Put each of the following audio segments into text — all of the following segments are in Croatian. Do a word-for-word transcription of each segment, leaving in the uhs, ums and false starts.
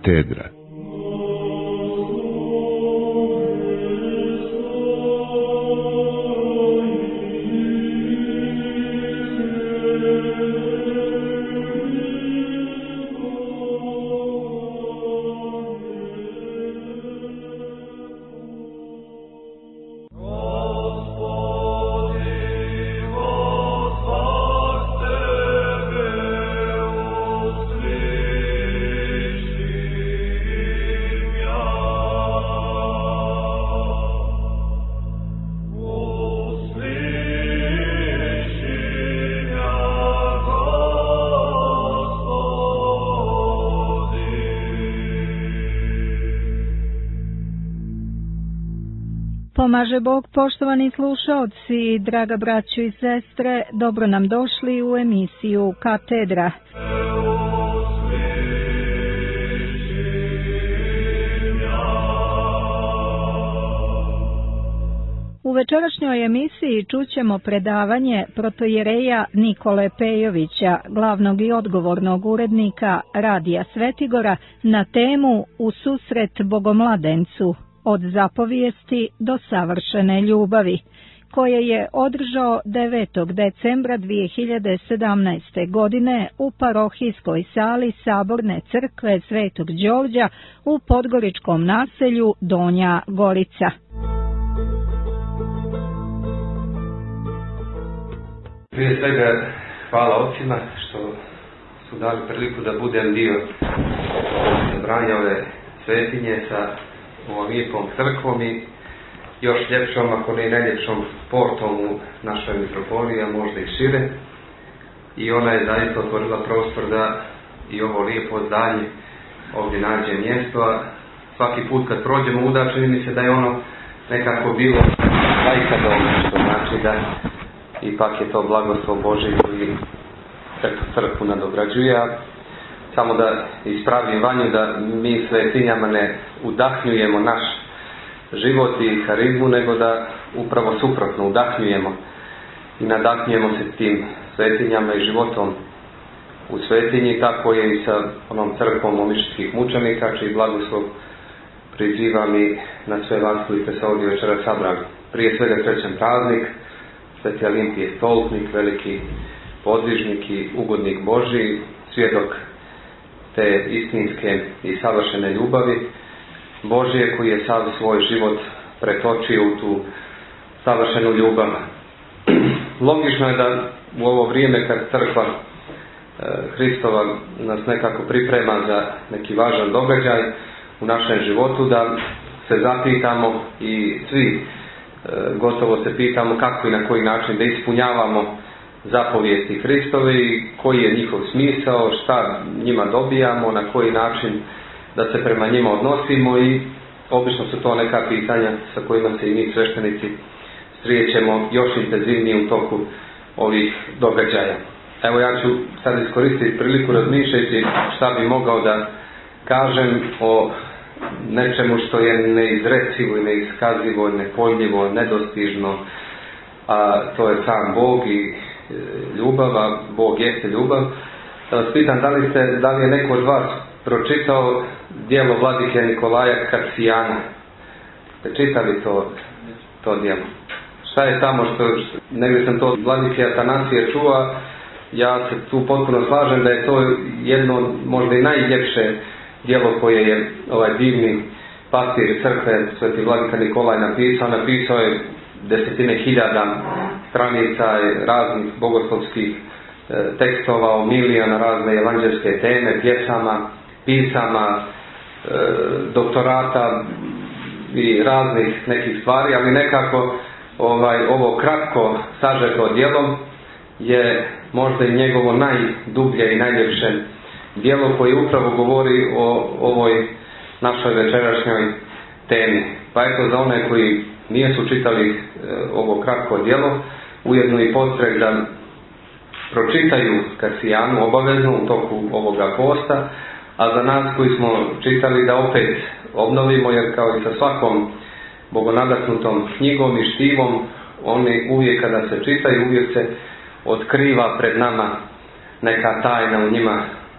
Katedra. Pomaže Bog, poštovani slušaoci, draga braćo i sestre, dobro nam došli u emisiju Katedra. U večerašnjoj emisiji čućemo predavanje protojereja Nikole Pejovića, glavnog i odgovornog urednika Radija Svetigora, na temu U susret Bogomladencu, od zapovijesti do savršene ljubavi, koje je održao devetog decembra dvije hiljade sedamnaeste. godine u parohijskoj sali Saborne crkve Svetog Đorđa u podgoričkom naselju Donja Gorica. Prije svega hvala ocima što su dali priliku da budem dio sabranja ove svetinje sa ovom lijepom crkvom i još ljepšom, ako ne najljepšom portom u našoj mitropoliji, a možda i šire. I ona je zaista otvorila prostor da i ovo lijepo zdanje ovdje nađe mjesto, a svaki put kad prođemo uda, čini mi se da je ono nekako bilo lajka dobro, što znači da ipak je to blagoslov Božji koji crkvu nadograđuje. Samo da ispravim Vanju da mi svetinjama ne udahnjujemo naš život i harizmu, nego da upravo suprotno udahnjujemo i nadahnjujemo se tim svetinjama i životom u svetinji. Tako je i sa onom crkvom omišljskih mučenika, čiji blagoslov prizivam i na sve vas koji ste se ovdje večera sabrali. Prije svega srećan praznik, Sveti Alimpije Stolpnik, veliki podvižnik i ugodnik Božji, svjedok te istinske i savršene ljubavi Božje, koji je sav svoj život pretočio u tu savršenu ljubav. Logično je da u ovo vrijeme kad crkva e, Hristova nas nekako priprema za neki važan događaj u našem životu, da se zapitamo i svi e, gotovo se pitamo kako i na koji način da ispunjavamo zapovijesti Hristove i koji je njihov smisao, šta njima dobijamo, na koji način da se prema njima odnosimo, i obično su to neka pitanja sa kojima se i mi sveštenici srećemo još intenzivnije u toku ovih događaja. Evo, ja ću sad iskoristiti priliku razmišljajući šta bi mogao da kažem o nečemu što je neizrecivo i neiskazivo, nepojmljivo, nedostižno, a to je sam Bog i ljubav, a Bog jeste ljubav. Da vas pitam, da li, ste, da li je neko od vas pročitao djelo vladike Nikolaja Karsijana? Ste čitali to, to djelo? Šta je tamo što, negdje sam to od vladike Atanasije čuo, ja se tu potpuno slažem da je to jedno možda i najljepše djelo koje je ovaj divni pastir crkve Sveti vladika Nikolaj napisao. Napisao je desetine hiljada stranica raznih bogoslovskih e, tekstova, homilija na razne evanđelske teme, pjesama, pisama, e, doktorata i raznih nekih stvari, ali nekako ovaj, ovo kratko sažeto djelo je možda i njegovo najdublje i najljepše djelo koje upravo govori o ovoj našoj večerašnjoj temi. Pa eto, za one koji nisu čitali e, ovo kratko djelo, ujedno i podstrek da pročitaju Karsijanu obavezno u toku ovoga posta, a za nas koji smo čitali da opet obnovimo, jer kao i sa svakom bogonadahnutom knjigom i štivom, oni uvijek kada se čitaju, uvijek se otkriva pred nama neka tajna u njima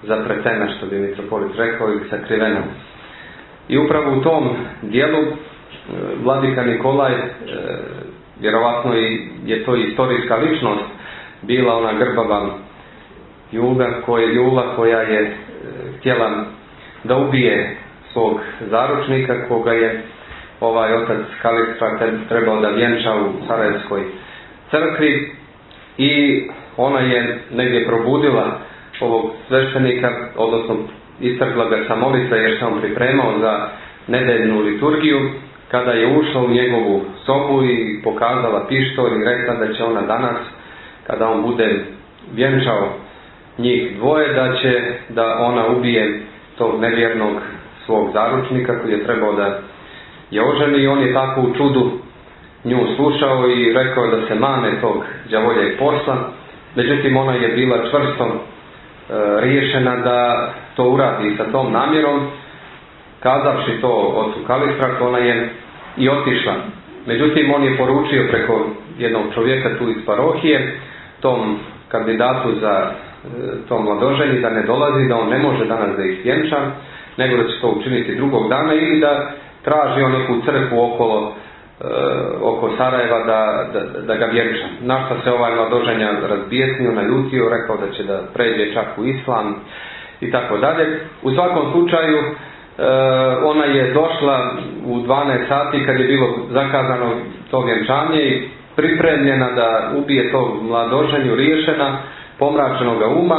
zapretena, što bi mitropolit rekao, ili sakrivena. I upravo u tom dijelu vladika Nikolaj, vjerovatno je to istorijska ličnost, bila ona grbava Jula, koja, Jula koja je htjela da ubije svog zaručnika, koga je ovaj otac Kalistra trebao da vjenča u Sarajevskoj crkvi, i ona je negdje probudila ovog sveštenika, odnosno istrgla ga sa molitve jer se on pripremao za nedeljnu liturgiju, kada je ušla u njegovu sobu i pokazala pištolj i rekla da će ona danas, kada on bude vjenčao njih dvoje, da će da ona ubije tog nevjernog svog zaručnika koji je trebao da je oženi, i on je tako u čudu nju slušao i rekao da se mane tog đavoljeg posla. Međutim, ona je bila čvrsto e, riješena da to uradi sa tom namjerom. Kazavši to ocu Kalistratu, ona je i otišla. Međutim, on je poručio preko jednog čovjeka tu iz parohije tom kandidatu za e, to mladoženje da ne dolazi, da on ne može danas da ih vjenča, nego da će to učiniti drugog dana, ili da traži on neku crkvu okolo e, oko Sarajeva da, da, da ga vjenča. Na što se ovaj mladoženja razbijesnio, naljutio, rekao da će da pređe čak u islam i tako dalje. U svakom slučaju e, ona je došla u dvanaest sati kad je bilo zakazano to vjenčanje i pripremljena da ubije tog mladoženju, riješena, pomračenoga uma.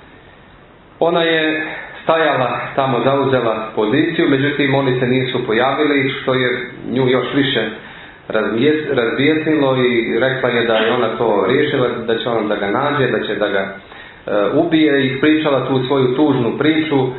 Ona je stajala tamo, zauzela poziciju, međutim oni se nisu pojavili, što je nju još više razbijesnilo, i rekla je da je ona to riješila, da će ona da ga nađe, da će da ga e, ubije, i ispričala tu svoju tužnu priču e,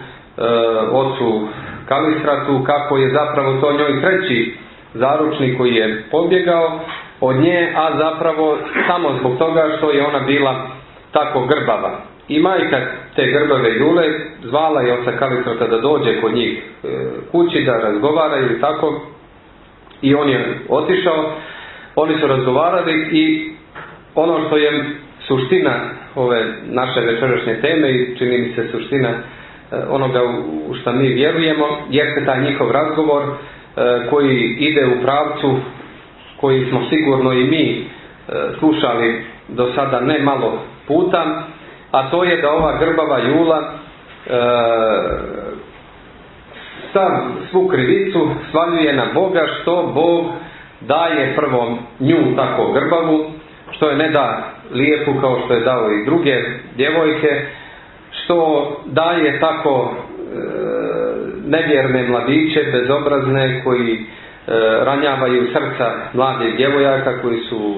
ocu Kalistratu, kako je zapravo to njoj treći zaručnik koji je pobjegao od nje, a zapravo samo zbog toga što je ona bila tako grbava. I majka te grbave Jule zvala je oca Kalistrata da dođe kod njih e, kući, da razgovaraju ili tako, i on je otišao. Oni su razgovarali, i ono što je suština ove naše večerašnje teme, i čini mi se suština e, onoga u što mi vjerujemo, jeste taj njihov razgovor e, koji ide u pravcu koji smo sigurno i mi e, slušali do sada ne malo puta, a to je da ova grbava Jula e, sav, svu krivicu svaljuje na Boga, što Bog daje prvo nju tako grbavu, što je ne da lijepu kao što je dao i druge djevojke, što daje tako e, nevjerne mladiće, bezobrazne, koji e, ranjavaju srca mladih djevojaka, koji su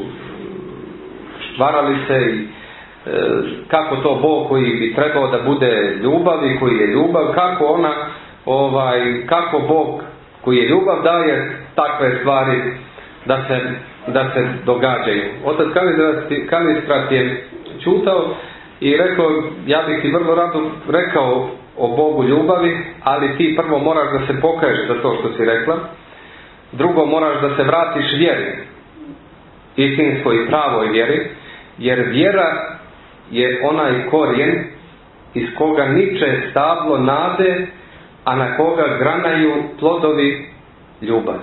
varali se, i kako to Bog koji bi trebao da bude ljubav i koji je ljubav, kako ona, ovaj, kako Bog koji je ljubav daje takve stvari da se, da se događaju. Otac Kalistrat je čutao i rekao, ja bih ti vrlo rado rekao o Bogu ljubavi, ali ti prvo moraš da se pokaješ za to što si rekla, drugo moraš da se vratiš vjeri, istinskoj i pravoj vjeri, jer vjera je onaj korijen iz koga niče stablo nade, a na koga granaju plodovi ljubavi.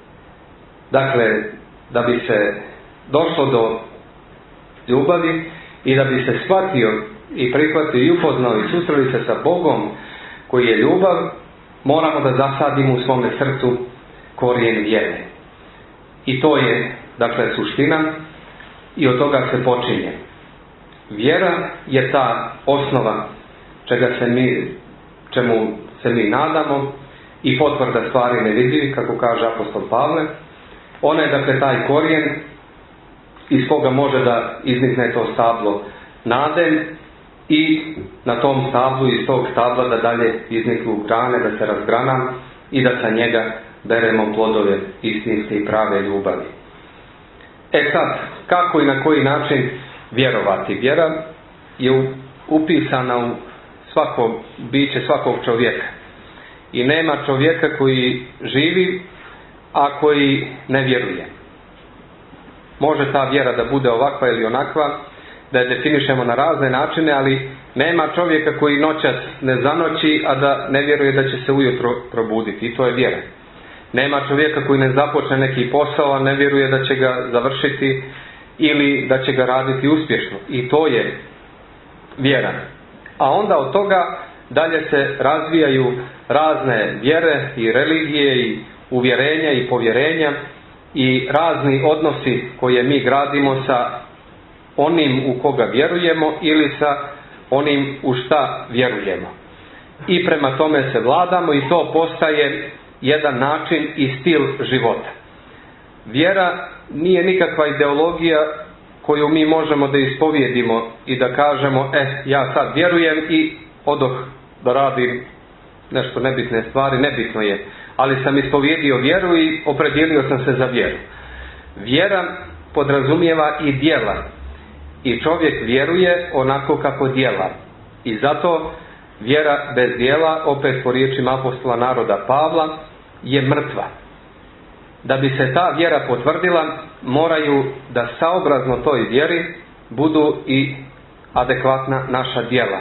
Dakle, da bi se došlo do ljubavi i da bi se shvatio i prihvatio i upoznao i susreli se sa Bogom koji je ljubav, moramo da zasadimo u svome srcu korijen vjere. I to je, dakle, suština, i od toga se počinje. Vjera je ta osnova čega se mi, čemu se mi nadamo, i potvrda stvari nevidljivih, kako kaže apostol Pavle. Ona je, dakle, taj korijen iz koga može da iznikne to stablo nade, i na tom stablu, iz tog stabla da dalje izniknu grane, da se razgrana i da sa njega beremo plodove istinske i prave ljubavi. E sad, kako i na koji način vjerovati? Vjera je upisana u svako biće svakog čovjeka. I nema čovjeka koji živi, a koji ne vjeruje. Može ta vjera da bude ovakva ili onakva, da je definišemo na razne načine, ali Nema čovjeka koji noćas ne zanoći, a da ne vjeruje da će se ujutro probuditi. I to je vjera. Nema čovjeka koji ne započne neki posao, a ne vjeruje da će ga završiti ili da će ga raditi uspješno. I to je vjera. A onda od toga dalje se razvijaju razne vjere i religije i uvjerenja i povjerenja i razni odnosi koje mi gradimo sa onim u koga vjerujemo ili sa onim u šta vjerujemo. I prema tome se vladamo i to postaje jedan način i stil života. Vjera nije nikakva ideologija koju mi možemo da ispovijedimo i da kažemo, e, ja sad vjerujem i odoh da radim nešto nebitne stvari, nebitno je, ali sam ispovijedio vjeru i opredijelio sam se za vjeru. Vjera podrazumijeva i djela. I čovjek vjeruje onako kako djela. I zato vjera bez djela, opet po riječima apostola naroda Pavla, je mrtva. Da bi se ta vjera potvrdila, moraju da saobrazno toj vjeri budu i adekvatna naša djela.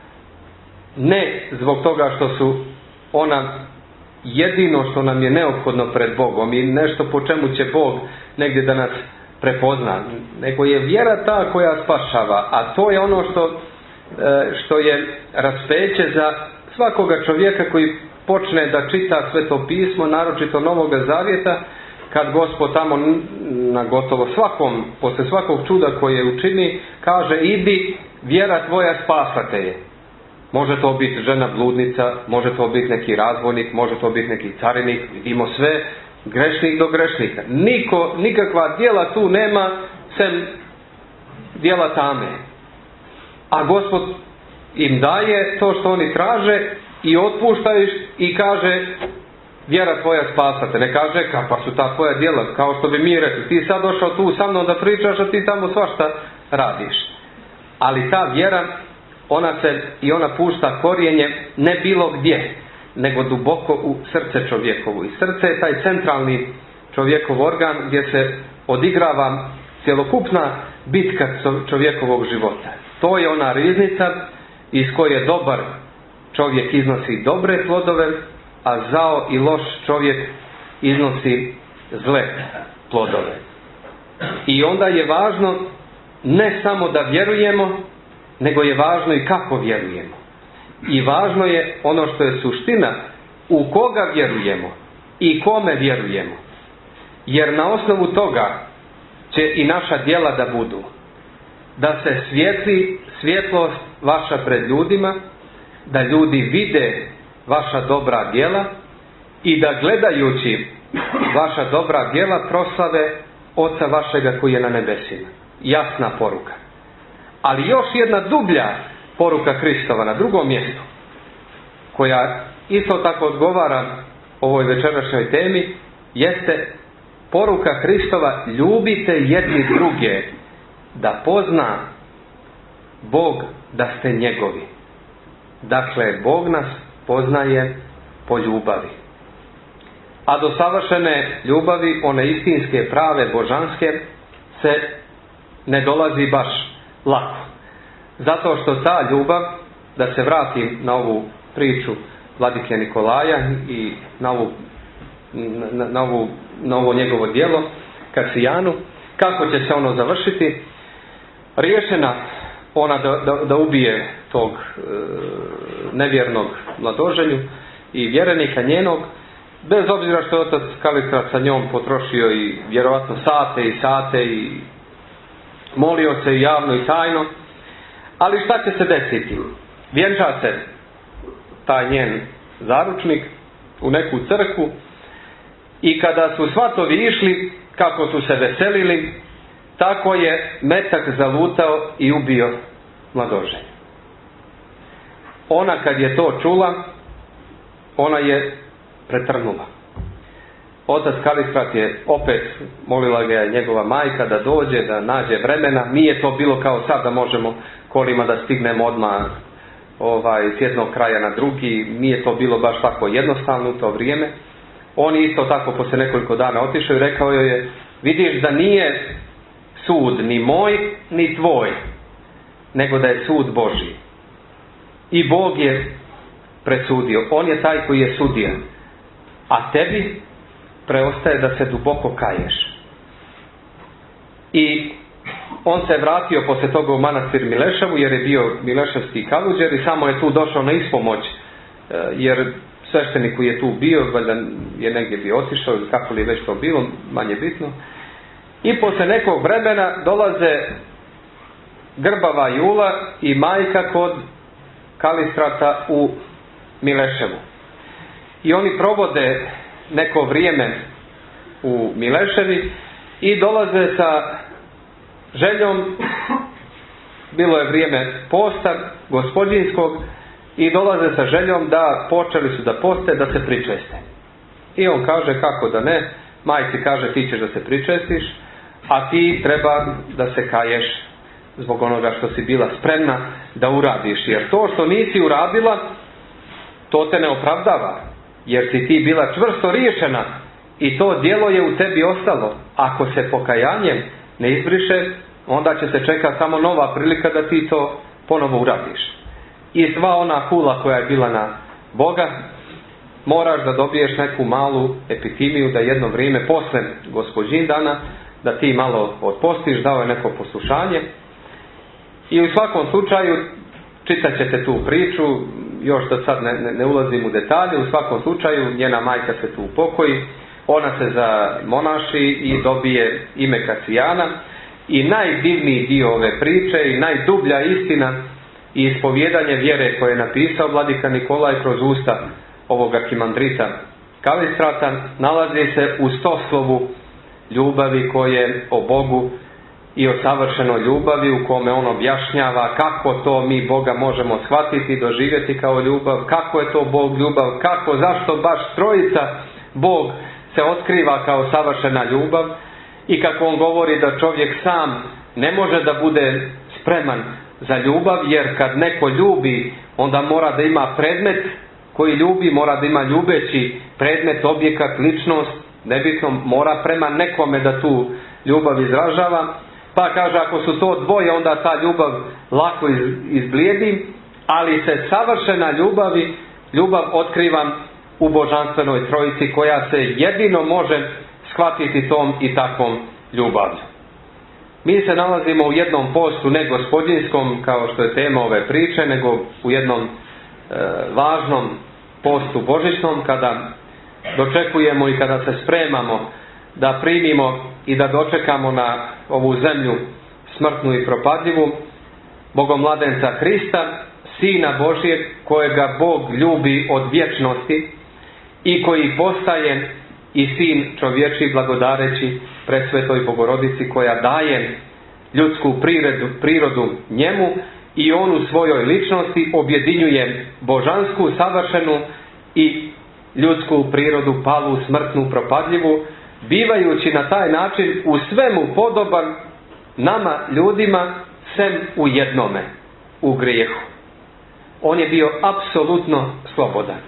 Ne zbog toga što su ona jedino što nam je neophodno pred Bogom i nešto po čemu će Bog negdje da nas prepozna, nego je vjera ta koja spašava, a to je ono što, što je raspeće za svakoga čovjeka koji počne da čita Sveto pismo, naročito Novoga Zavjeta, kad Gospod tamo na gotovo svakom, posle svakog čuda koje učini, kaže, idi, vjera tvoja spasate je. Može to biti žena bludnica, može to biti neki razbojnik, može to biti neki carinik, vidimo sve, grešnik do grešnika. Niko, nikakva djela tu nema, sem djela tame. A Gospod im daje to što oni traže i otpuštaš i kaže, vjera tvoja spasate. Ne kaže, kakva su ta tvoja djela, kao što bi mi rekli, ti sad došao tu sa mnom da pričaš, a ti tamo svašta radiš. Ali ta vjera, ona se i ona pušta korijenje ne bilo gdje, nego duboko u srce čovjekovu. I srce je taj centralni čovjekov organ gdje se odigrava cjelokupna bitka čovjekovog života. To je ona riznica iz koje dobar čovjek iznosi dobre plodove, a zao i loš čovjek iznosi zle plodove. I onda je važno ne samo da vjerujemo, nego je važno i kako vjerujemo. I važno je ono što je suština, u koga vjerujemo i kome vjerujemo. Jer na osnovu toga će i naša djela da budu. Da se svijetli svjetlost vaša pred ljudima, da ljudi vide vaša dobra djela i da gledajući vaša dobra djela proslave Oca vašega koji je na nebesima. Jasna poruka. Ali još jedna dublja poruka Hristova na drugom mjestu, koja isto tako odgovara ovoj večerašnjoj temi, jeste poruka Hristova: ljubite jedni druge, da pozna Bog da ste njegovi. Dakle, Bog nas poznaje po ljubavi. A do savršene ljubavi, one istinske, prave, božanske, se ne dolazi baš lako. Zato što ta ljubav, da se vratim na ovu priču vladike Nikolaja i na, ovu, na, na, ovu, na ovo njegovo djelo Kasijanu, kako će se ono završiti? Riješena ona da, da, da ubije tog e, nevjernog mladoženju i vjerenika njenog, bez obzira što je otac Kalistrat sa njom potrošio i vjerovatno sate i sate i molio se i javno i tajno. Ali šta će se desiti? Vjenča se taj njen zaručnik u neku crkvu i kada su svatovi išli, kako su se veselili, tako je metak zalutao i ubio mladoženje. Ona kad je to čula, ona je pretrnula. Otac Kalistrat je opet, molila ga je njegova majka da dođe, da nađe vremena. Nije to bilo kao sad da možemo kolima da stignemo odmah ovaj, s jednog kraja na drugi. Nije to bilo baš tako jednostavno u to vrijeme. On je isto tako poslije nekoliko dana otišao i rekao joj je: vidiš da nije sud ni moj ni tvoj, nego da je sud Božji. i Bog je presudio. On je taj koji je sudija. A tebi preostaje da se duboko kaješ. I on se vratio poslije toga u manastir Mileševu, jer je bio mileševski kaluđer i samo je tu došao na ispomoć, jer sveštenik koji je tu bio, valjda je negdje bio otišao, ili kako li već to bilo, manje bitno. I poslije nekog vremena dolaze Grbava Jula i majka kod Kalistrata u Mileševu. I oni provode neko vrijeme u Mileševi i dolaze sa željom, bilo je vrijeme posta gospodinskog, i dolaze sa željom da počeli su da poste, da se pričeste. I on kaže kako da ne, majci kaže ti ćeš da se pričestiš, a ti treba da se kaješ zbog onoga što si bila spremna da uradiš. Jer to što nisi uradila, to te ne opravdava. Jer si ti bila čvrsto riješena i to djelo je u tebi ostalo. Ako se pokajanjem ne izbriše, onda će se čekati samo nova prilika da ti to ponovo uradiš. I sva ona kula koja je bila na Boga, moraš da dobiješ neku malu epitimiju, da jedno vrijeme posle Gospođin dana, da ti malo otpostiš, dao je neko poslušanje. I u svakom slučaju, čitat ćete tu priču, još da sad ne, ne, ne ulazim u detalje, u svakom slučaju njena majka se tu upokoji, ona se zamonaši i dobije ime Kacijana. I najdivniji dio ove priče i najdublja istina i ispovjedanje vjere koje je napisao vladika Nikolaj kroz usta ovoga kimandrita Kalistrata nalazi se u stoslovu ljubavi koje o Bogu i o savršenoj ljubavi, u kome on objašnjava kako to mi Boga možemo shvatiti i doživjeti kao ljubav, kako je to Bog ljubav, kako, zašto baš trojica Bog se otkriva kao savršena ljubav, i kako on govori da čovjek sam ne može da bude spreman za ljubav, jer kad neko ljubi, onda mora da ima predmet koji ljubi, mora da ima ljubeći predmet, objekat, ličnost, nebitno, mora prema nekome da tu ljubav izražava. Pa kaže, ako su to dvoje, onda ta ljubav lako izblijedi, ali se savršena ljubavi, ljubav otkriva u božanstvenoj trojici, koja se jedino može shvatiti tom i takvom ljubavlju. Mi se nalazimo u jednom postu, ne gospodinskom kao što je tema ove priče, nego u jednom e, važnom postu božićnom, kada dočekujemo i kada se spremamo da primimo i da dočekamo na ovu zemlju smrtnu i propadljivu Bogomladenca Hrista, Sina Božijeg, kojega Bog ljubi od vječnosti i koji postaje i sin čovječi blagodareći presvetoj Bogorodici, koja daje ljudsku prirodu, prirodu njemu, i on u svojoj ličnosti objedinjuje božansku, savršenu i ljudsku prirodu, palu, smrtnu, propadljivu, bivajući na taj način u svemu podoban nama ljudima, sem u jednome, u grijehu. On je bio apsolutno slobodan.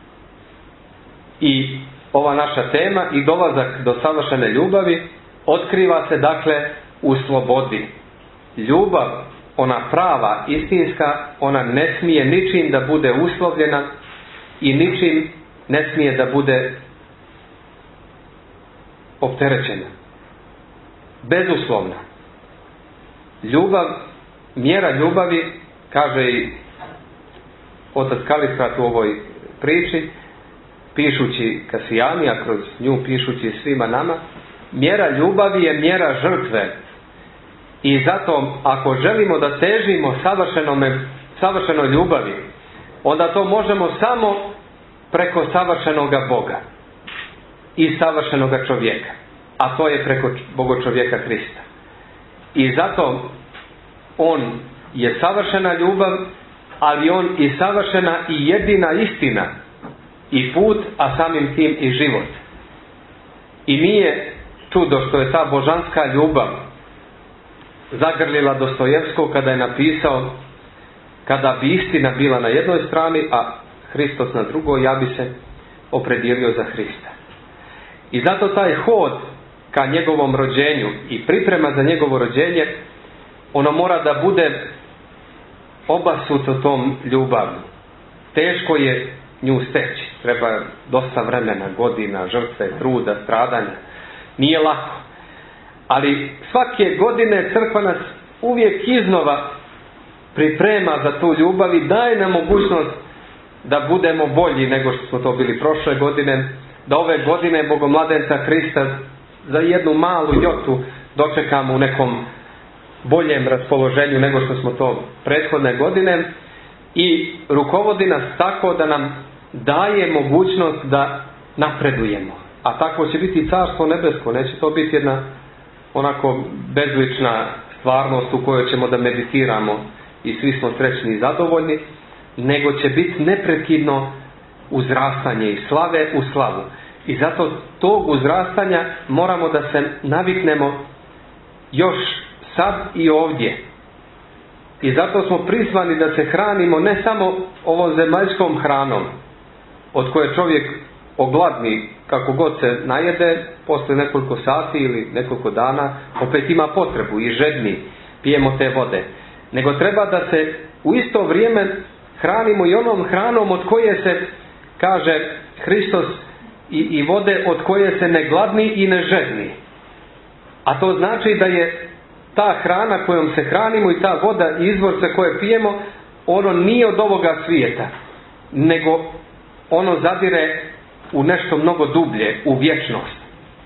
I ova naša tema i dolazak do savršene ljubavi otkriva se dakle u slobodi. Ljubav, ona prava, istinska, ona ne smije ničim da bude uslovljena i ničim ne smije da bude opterećena. Bezuslovna. Ljubav, mjera ljubavi, kaže i otac Kalistrat u ovoj priči, pišući Kasijani, a kroz nju pišući svima nama, mjera ljubavi je mjera žrtve. I zato, ako želimo da težimo savršenoj ljubavi, onda to možemo samo preko savršenoga Boga i savršenoga čovjeka, a to je preko Bogočovjeka Hrista. I zato on je savršena ljubav, ali on i savršena i jedina istina i put, a samim tim i život. I nije čudo što je ta božanska ljubav zagrlila Dostojevskog kada je napisao: kada bi istina bila na jednoj strani, a Hristos na drugoj, ja bi se opredijelio za Hrista. I zato taj hod ka njegovom rođenju i priprema za njegovo rođenje, ono mora da bude obasuto tom ljubavlju. Teško je nju steći. Treba dosta vremena, godina, žrtve, truda, stradanja. Nije lako. Ali svake godine crkva nas uvijek iznova priprema za tu ljubav i daje nam mogućnost da budemo bolji nego što smo to bili prošle godine, da ove godine Bogomladenca Hrista za jednu malu jotu dočekamo u nekom boljem raspoloženju nego što smo to prethodne godine i rukovodi nas tako da nam daje mogućnost da napredujemo. A tako će biti Carstvo nebesko, neće to biti jedna onako bezlična stvarnost u kojoj ćemo da meditiramo i svi smo srećni i zadovoljni, nego će biti neprekidno uzrastanje i slave u slavu. I zato tog uzrastanja moramo da se naviknemo još sad i ovdje. I zato smo prizvani da se hranimo ne samo ovom zemaljskom hranom, od koje čovjek ogladni kako god se najede, posle nekoliko sati ili nekoliko dana opet ima potrebu i žedni, pijemo te vode. Nego treba da se u isto vrijeme hranimo i onom hranom od koje se, kaže Hristos, i, i vode od koje se ne gladni i ne žedni. A to znači da je ta hrana kojom se hranimo i ta voda i izvor za koje pijemo, ono nije od ovoga svijeta, nego ono zadire u nešto mnogo dublje, u vječnost.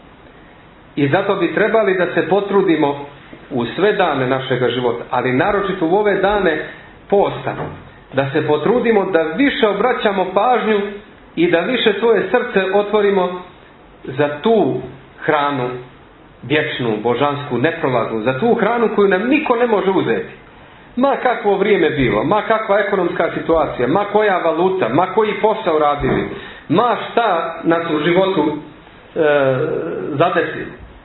I zato bi trebali da se potrudimo u sve dane našega života, ali naročito u ove dane posta, da se potrudimo da više obraćamo pažnju i da više svoje srce otvorimo za tu hranu vječnu, božansku, neprolaznu, za tu hranu koju nam niko ne može uzeti. Ma kakvo vrijeme bilo, ma kakva ekonomska situacija, ma koja valuta, ma koji posao radili, ma šta nas u životu e, zadesi.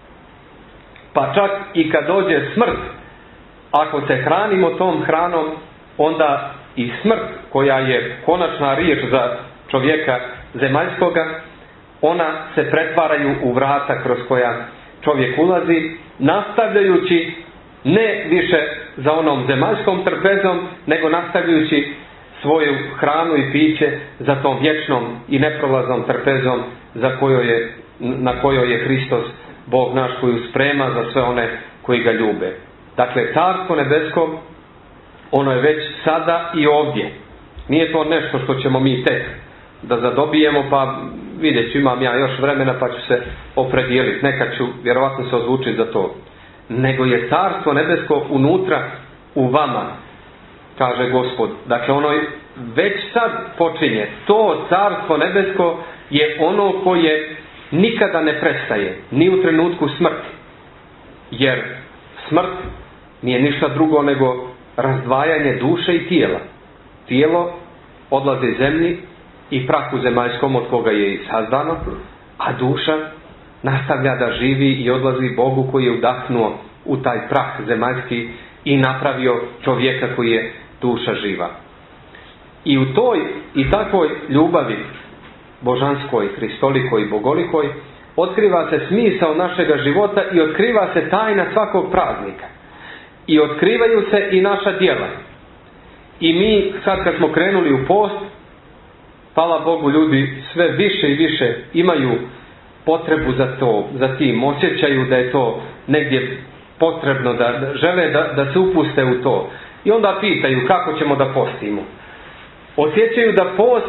Pa čak i kad dođe smrt, ako se hranimo tom hranom, onda i smrt, koja je konačna riječ za čovjeka zemaljskoga, ona se pretvaraju u vrata kroz koja čovjek ulazi, nastavljajući ne više za onom zemaljskom trpezom, nego nastavljajući svoju hranu i piće za tom vječnom i neprolaznom trpezom za kojoj je, na kojoj je Hristos, Bog naš, koju sprema za sve one koji ga ljube. Dakle, Carstvo nebesko, ono je već sada i ovdje. Nije to nešto što ćemo mi tek da zadobijemo, pa vidjet ću, imam ja još vremena pa ću se opredijeliti. Nekad ću vjerovatno se odlučiti za to. Nego je Carstvo nebesko unutra u vama, kaže Gospod. Dakle, ono već sad počinje. To Carstvo nebesko je ono koje nikada ne prestaje, ni u trenutku smrti. Jer smrt nije ništa drugo nego razdvajanje duše i tijela. Tijelo odlazi zemlji i prahu zemaljskom od koga je i sazdano, a duša nastavlja da živi i odlazi Bogu koji je udahnuo u taj prah zemaljski i napravio čovjeka koji je duša živa. I u toj i takvoj ljubavi božanskoj, hristolikoj i bogolikoj otkriva se smisao našega života i otkriva se tajna svakog praznika. I otkrivaju se i naša djela. I mi sad kad smo krenuli u post, hvala Bogu, ljudi sve više i više imaju potrebu za to, za tim, osjećaju da je to negdje potrebno, da, da žele da, da se upuste u to. I onda pitaju kako ćemo da postimo. Osjećaju da post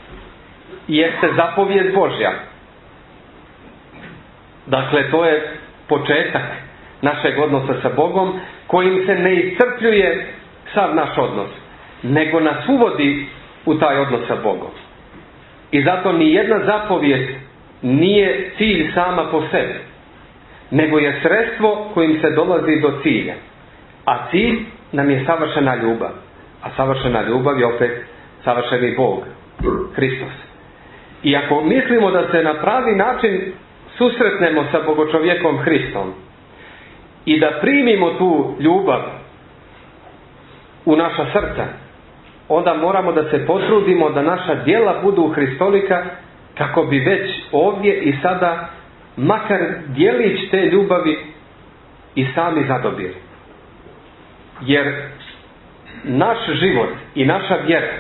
jeste zapovijed Božja. Dakle, to je početak našeg odnosa sa Bogom, kojim se ne iscrpljuje sav naš odnos, nego nas uvodi u taj odnos sa Bogom. I zato ni jedna zapovijed nije cilj sama po sebi, nego je sredstvo kojim se dolazi do cilja. A cilj nam je savršena ljubav. A savršena ljubav je opet savršeni Bog, Hristos. I ako mislimo da se na pravi način susretnemo sa Bogočovjekom Hristom i da primimo tu ljubav u naša srca, onda moramo da se potrudimo da naša djela budu hristolika, kako bi već ovdje i sada makar djelić te ljubavi i sami zadobili. Jer naš život i naša vjera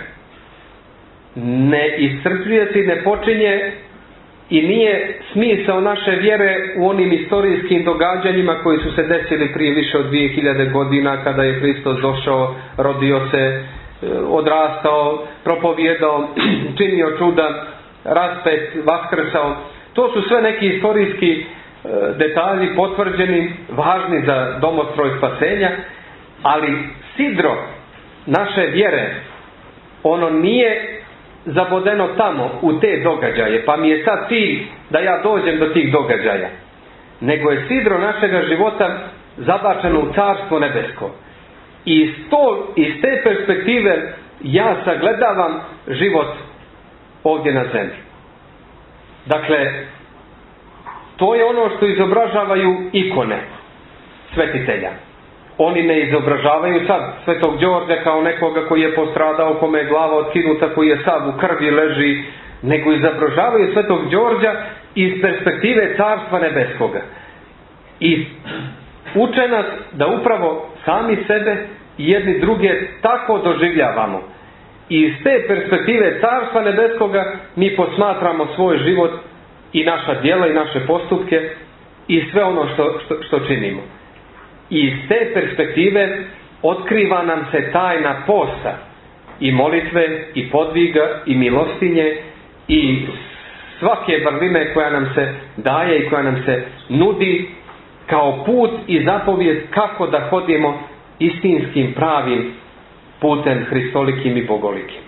ne iscrpljuje se i ne počinje i nije smisao naše vjere u onim istorijskim događanjima koji su se desili prije više od dvije hiljade godina, kada je Hristos došao, rodio se, odrastao, propovjedao, činio čuda, raspet, vaskrsao. To su sve neki istorijski detalji potvrđeni, važni za domostroj spasenja, ali sidro naše vjere, ono nije zabodeno tamo u te događaje, pa mi je sad cilj da ja dođem do tih događaja, nego je sidro našega života zabačeno u Carstvo nebesko. I iz, to, iz te perspektive ja sagledavam život ovdje na zemlji. Dakle, to je ono što izobražavaju ikone svetitelja. Oni ne izobražavaju sad Svetog Đorđa kao nekoga koji je postradao, kome je glava otkinuta, koji je sav u krvi leži, nego izobražavaju Svetog Đorđa iz perspektive Carstva nebeskoga. I uče nas da upravo sami sebe i jedni druge tako doživljavamo. I iz te perspektive Carstva nebeskoga mi posmatramo svoj život i naša djela i naše postupke i sve ono što, što, što činimo. I iz te perspektive otkriva nam se tajna posta i molitve i podviga i milostinje i svake vrline koja nam se daje i koja nam se nudi kao put i zapovijed kako da hodimo istinskim, pravim putem hristolikim i bogolikim.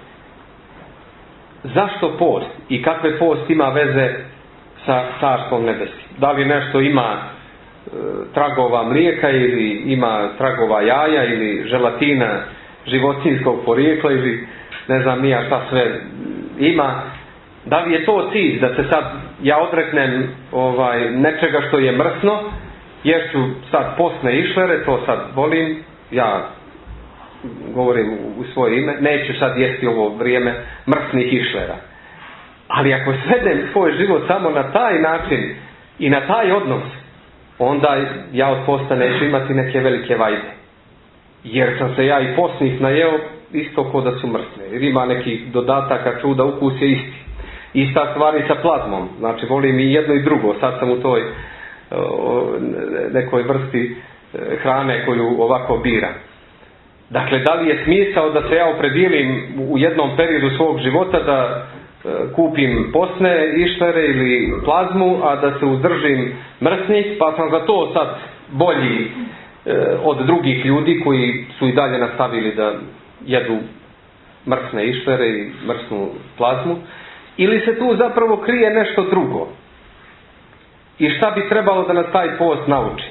Zašto post i kakve post ima veze sa Carstvom nebeskim? Da li nešto ima e, tragova mlijeka ili ima tragova jaja ili želatina životinjskog porijekla ili ne znam nija šta sve ima? Da li je to cilj da se sad ja odreknem ovaj, nečega što je mrsno, jer ću sad postne išlere, to sad volim, ja govorim u svoje ime, neću sad jesti ovo vrijeme mrsnih išlera. Ali ako svedem svoj život samo na taj način i na taj odnos, onda ja od posta neću imati neke velike vajde. Jer sam se ja i postnih najeo isto ko da su mrsne. Jer ima nekih dodataka, čuda, ukus je isti. Ista stvar i sa plazmom. Znači volim i jedno i drugo. Sad sam u toj o, nekoj vrsti hrane koju ovako biram. Dakle, da li je smisao da se ja opredijelim u jednom periodu svog života da e, kupim postne išlere ili plazmu, a da se uzdržim mrsnih, pa sam za to sad bolji e, od drugih ljudi koji su i dalje nastavili da jedu mrsne išlere i mrsnu plazmu, ili se tu zapravo krije nešto drugo? I šta bi trebalo da nas taj post nauči?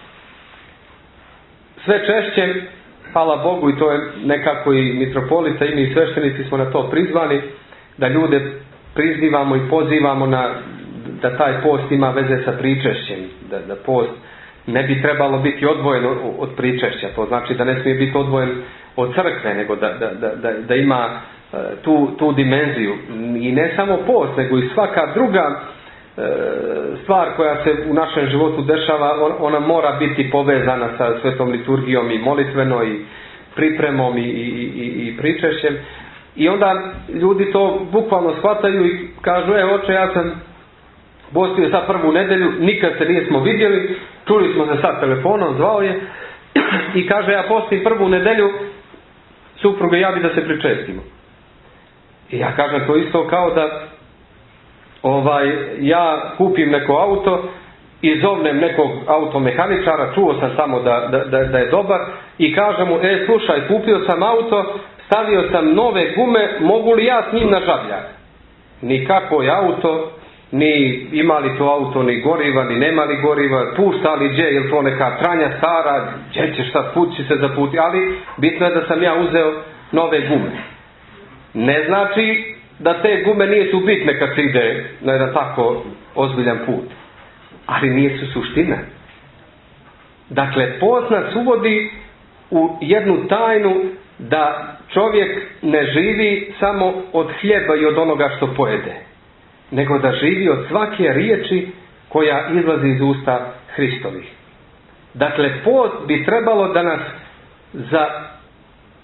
Sve češće, hvala Bogu, i to je nekako i mitropolita i mi sveštenici smo na to prizvani, da ljude prizivamo i pozivamo na, da taj post ima veze sa pričešćem, da, da post ne bi trebalo biti odvojen od pričešća, to znači da ne smije biti odvojen od crkve, nego da, da, da, da, da ima tu, tu dimenziju. I ne samo post, nego i svaka druga stvar koja se u našem životu dešava, ona mora biti povezana sa svetom liturgijom i molitveno i pripremom i, i, i, i pričešćem. I onda ljudi to bukvalno shvataju i kažu, e oče, ja sam postio sad prvu nedelju, nikad se nismo vidjeli, čuli smo se sad telefonom, zvao je i kaže, ja postim prvu nedelju, supruga ja bi da se pričestimo. I ja kažem, to isto kao da ovaj, ja kupim neko auto i zovnem nekog automehaničara, čuo sam samo da, da, da, da je dobar, i kažem mu, e slušaj, kupio sam auto, stavio sam nove gume, mogu li ja s njim na žabljak? Nikako je auto, ni ima li to auto ni goriva, ni nema li goriva, pušta li gdje, je to neka tranja stara, gdje ćeš sad put će se zaputi, ali bitno je da sam ja uzeo nove gume. Ne znači da te gume nisu bitne kad se ide na jedan tako ozbiljan put. Ali nisu suština. Dakle, post nas uvodi u jednu tajnu da čovjek ne živi samo od hljeba i od onoga što pojede, nego da živi od svake riječi koja izlazi iz usta Hristovih. Dakle, post bi trebalo da nas za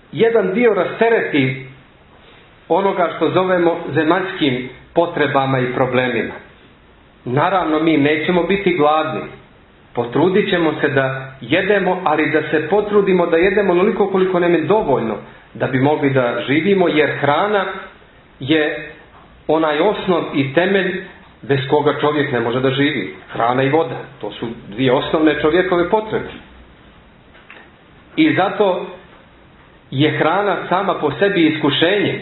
jedan dio rastereti onoga što zovemo zemaljskim potrebama i problemima. Naravno, mi nećemo biti gladni. Potrudit ćemo se da jedemo, ali da se potrudimo da jedemo onoliko koliko nam je dovoljno da bi mogli da živimo, jer hrana je onaj osnov i temelj bez koga čovjek ne može da živi. Hrana i voda, to su dvije osnovne čovjekove potrebe. I zato je hrana sama po sebi iskušenje.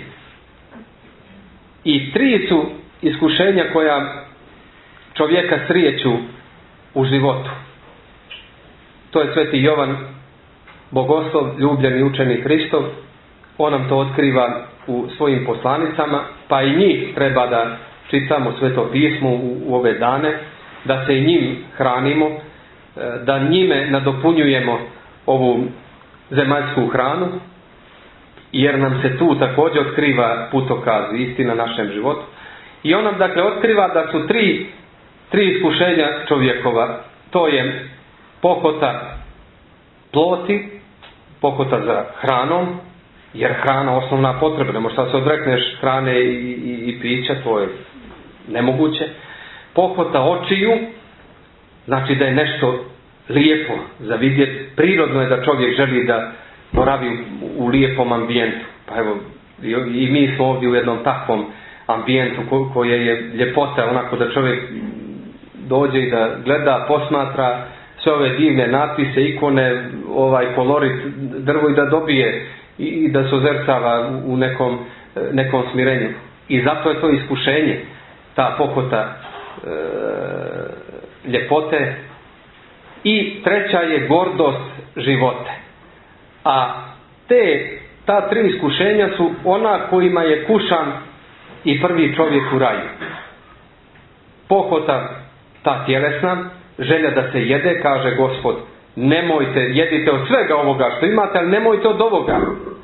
I tri su iskušenja koja čovjeka srijeću u životu. To je sveti Jovan Bogoslov, ljubljeni učenik Hristov. On nam to otkriva u svojim poslanicama, pa i njih treba da čitamo Sveto pismo u, u ove dane, da se i njim hranimo, da njime nadopunjujemo ovu zemaljsku hranu, jer nam se tu također otkriva putokaz i istina našem životu. I on nam dakle otkriva da su tri, tri iskušenja čovjekova. To je pohota ploti, pohota za hranom, jer hrana osnovna potreba, ne možeš da se odrekneš hrane i, i, i pića, to je nemoguće. Pohota očiju, znači da je nešto lijepo za vidjeti. Prirodno je da čovjek želi da boravi u, u lijepom ambijentu. Pa evo, i, i mi smo ovdje u jednom takvom ambijentu ko, koje je ljepota, onako da čovjek dođe i da gleda, posmatra sve ove divne natpise, ikone, ovaj kolorit drvo i da dobije i, i da se ozrcava u nekom, nekom smirenju. I zato je to iskušenje, ta pohota e, ljepote. I treća je gordost života. A te, ta tri iskušenja su ona kojima je kušan i prvi čovjek u raju. Pohota, ta tjelesna, želja da se jede, kaže Gospod, nemojte, jedite od svega ovoga što imate, ali nemojte od ovoga.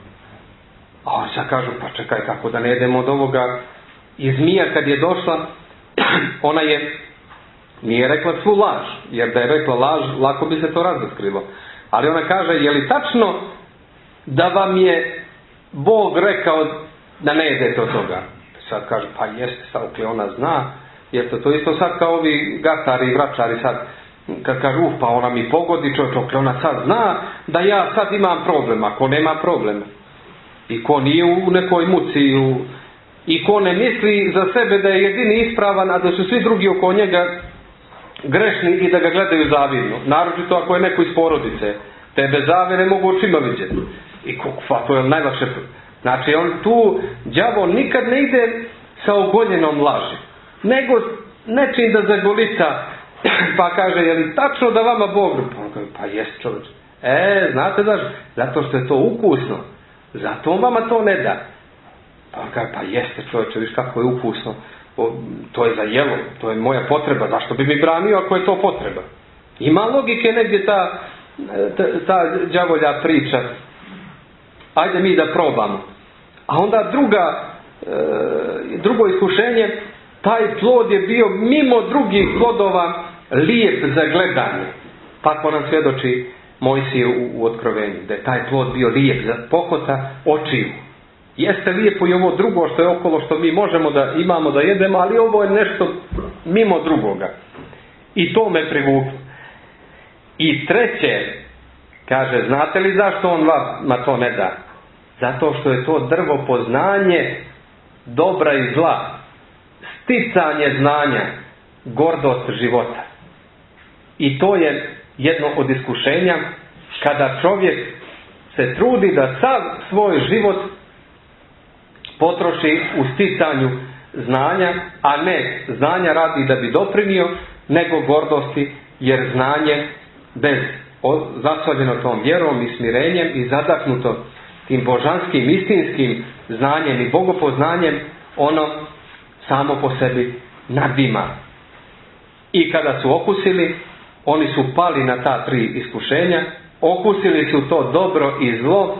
A oni sad kažu, pa čekaj, kako da ne jedemo od ovoga? I zmija kad je došla, ona je, nije rekla svu laž, jer da je rekla laž, lako bi se to razotkrilo. Ali ona kaže, je li tačno da vam je Bog rekao da ne jedete od toga? Sad kaže, pa jeste, sad ona zna, jer to, to isto sad kao ovi gatari i vračari sad, kad kažu, uf, pa ona mi pogodi, čovjek, ona sad zna da ja sad imam problem, ako nema problema. I ko nije u nekoj muci, u, i ko ne misli za sebe da je jedini ispravan, a da su svi drugi oko njega grešni i da ga gledaju zavidno. Naročito ako je neko iz porodice. Tebe zave ne mogu očima vidjeti. I kako, to je najlakše. Znači, on tu, đavo nikad ne ide sa ogoljenom laži, nego nečim da zagolica, pa kaže, je li tačno da vama Bog? Pa, pa jest čovječ. E, znate daš, zato što je to ukusno. Zato on vama to ne da. Pa kaže, pa jeste čovječe, viš kako je ukusno. O, to je za jelo, to je moja potreba. Zašto bi mi branio ako je to potreba? Ima logike negdje ta, ta, ta đavolja priča. Ajde mi da probamo. A onda druga, e, drugo iskušenje, taj plod je bio mimo drugih plodova lijep za gledanje. Tako nam svjedoči Mojsije u, u Otkrovenju, da je taj plod bio lijep za pohota očiju. Jeste lijepo i ovo drugo što je okolo, što mi možemo da imamo da jedemo, ali ovo je nešto mimo drugoga. I to me privuklo. I treće, kaže, znate li zašto on vama to ne da? Zato što je to drvo poznanje dobra i zla, sticanje znanja, gordost života. I to je jedno od iskušenja kada čovjek se trudi da sav svoj život potroši u sticanju znanja, a ne znanja radi da bi doprinio, nego gordosti, jer znanje bez zasvaljeno tom vjerom i smirenjem i zadahnuto tim božanskim, istinskim znanjem i bogopoznanjem, ono samo po sebi nadima. I kada su okusili, oni su pali na ta tri iskušenja, okusili su to dobro i zlo,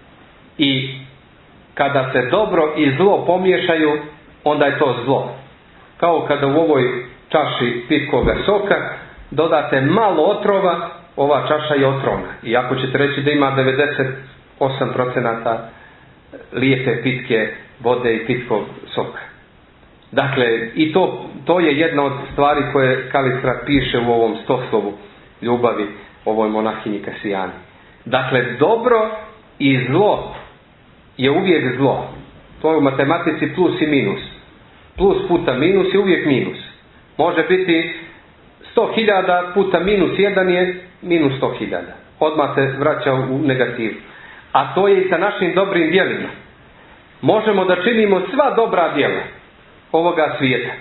i kada se dobro i zlo pomiješaju, onda je to zlo. Kao kada u ovoj čaši pitkoga soka dodate malo otrova, ova čaša je otrovna. I ako ćete reći da ima devedeset osam procenata lijepe pitke vode i pitkog soka. Dakle, i to, to je jedna od stvari koje Kalistra piše u ovom stoslovu ljubavi ovoj monahinji Kasijani. Dakle, dobro i zlo je uvijek zlo. To je u matematici plus i minus. Plus puta minus je uvijek minus. Može biti sto hiljada puta minus jedan je minus sto hiljada. Odmah se vraća u negativu. A to je i sa našim dobrim djelima. Možemo da činimo sva dobra djela ovoga svijeta.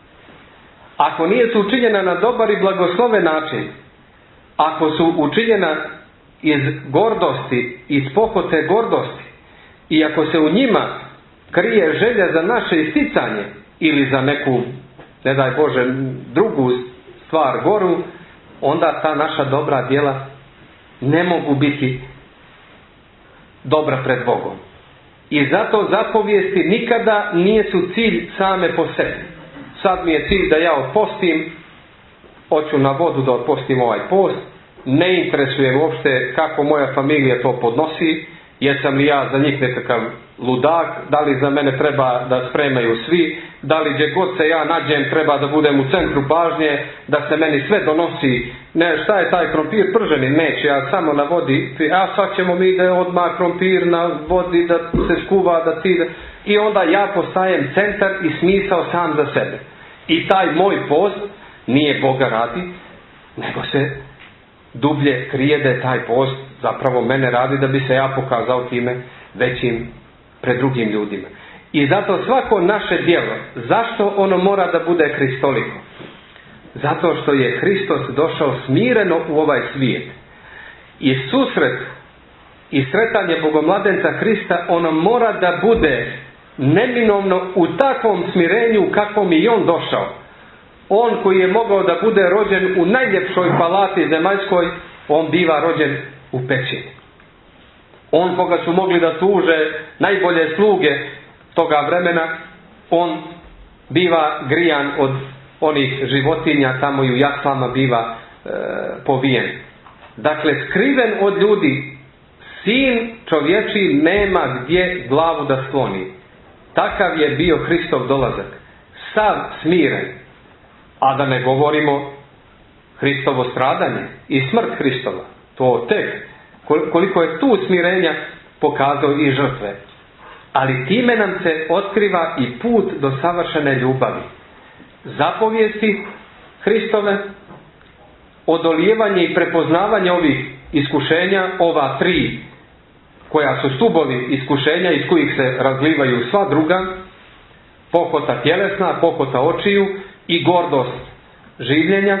Ako nije su učinjena na dobar i blagosloven način, ako su učinjena iz gordosti, iz pohote gordosti, i ako se u njima krije želja za naše isticanje ili za neku, ne daj Bože, drugu stvar goru, onda ta naša dobra djela ne mogu biti dobra pred Bogom. I zato zapovijesti nikada nisu cilj same po sebi. Sad mi je cilj da ja otpostim, hoću na vodu da otpostim ovaj post, ne interesuje uopšte kako moja familija to podnosi, jesam li ja za njih nekakav ludak, da li za mene treba da spremaju svi, da li gdje god se ja nađem treba da budem u centru pažnje, da se meni sve donosi, ne, šta je taj krompir prženi, neće, ja samo na vodi, a sad ćemo mi da odmah krompir na vodi, da se skuva, da ti, da... i onda ja postajem centar i smisao sam za sebe. I taj moj post nije Boga radi, nego se dublje krije da je taj post zapravo mene radi da bi se ja pokazao time većim pred drugim ljudima. I zato svako naše djelo, zašto ono mora da bude hristoliko? Zato što je Hristos došao smireno u ovaj svijet. I susret i sretanje Bogomladenca Hrista, ono mora da bude neminovno u takvom smirenju kakvom i on došao. On koji je mogao da bude rođen u najljepšoj palati zemaljskoj, on biva rođen u pećini. On koga su mogli da tuže najbolje sluge toga vremena, on biva grijan od onih životinja, tamo i u jaslama biva e, povijen. Dakle, skriven od ljudi, sin čovječi nema gdje glavu da skloni. Takav je bio Hristov dolazak. Sav smiren. A da ne govorimo Hristovo stradanje i smrt Hristova. To tek. Koliko je tu smirenja pokazao i žrtve. Ali time nam se otkriva i put do savršene ljubavi. Zapovijesti Hristove, odolijevanje i prepoznavanje ovih iskušenja, ova tri koja su stubovi iskušenja iz kojih se razlivaju sva druga, pohota tjelesna, pohota očiju i gordost življenja.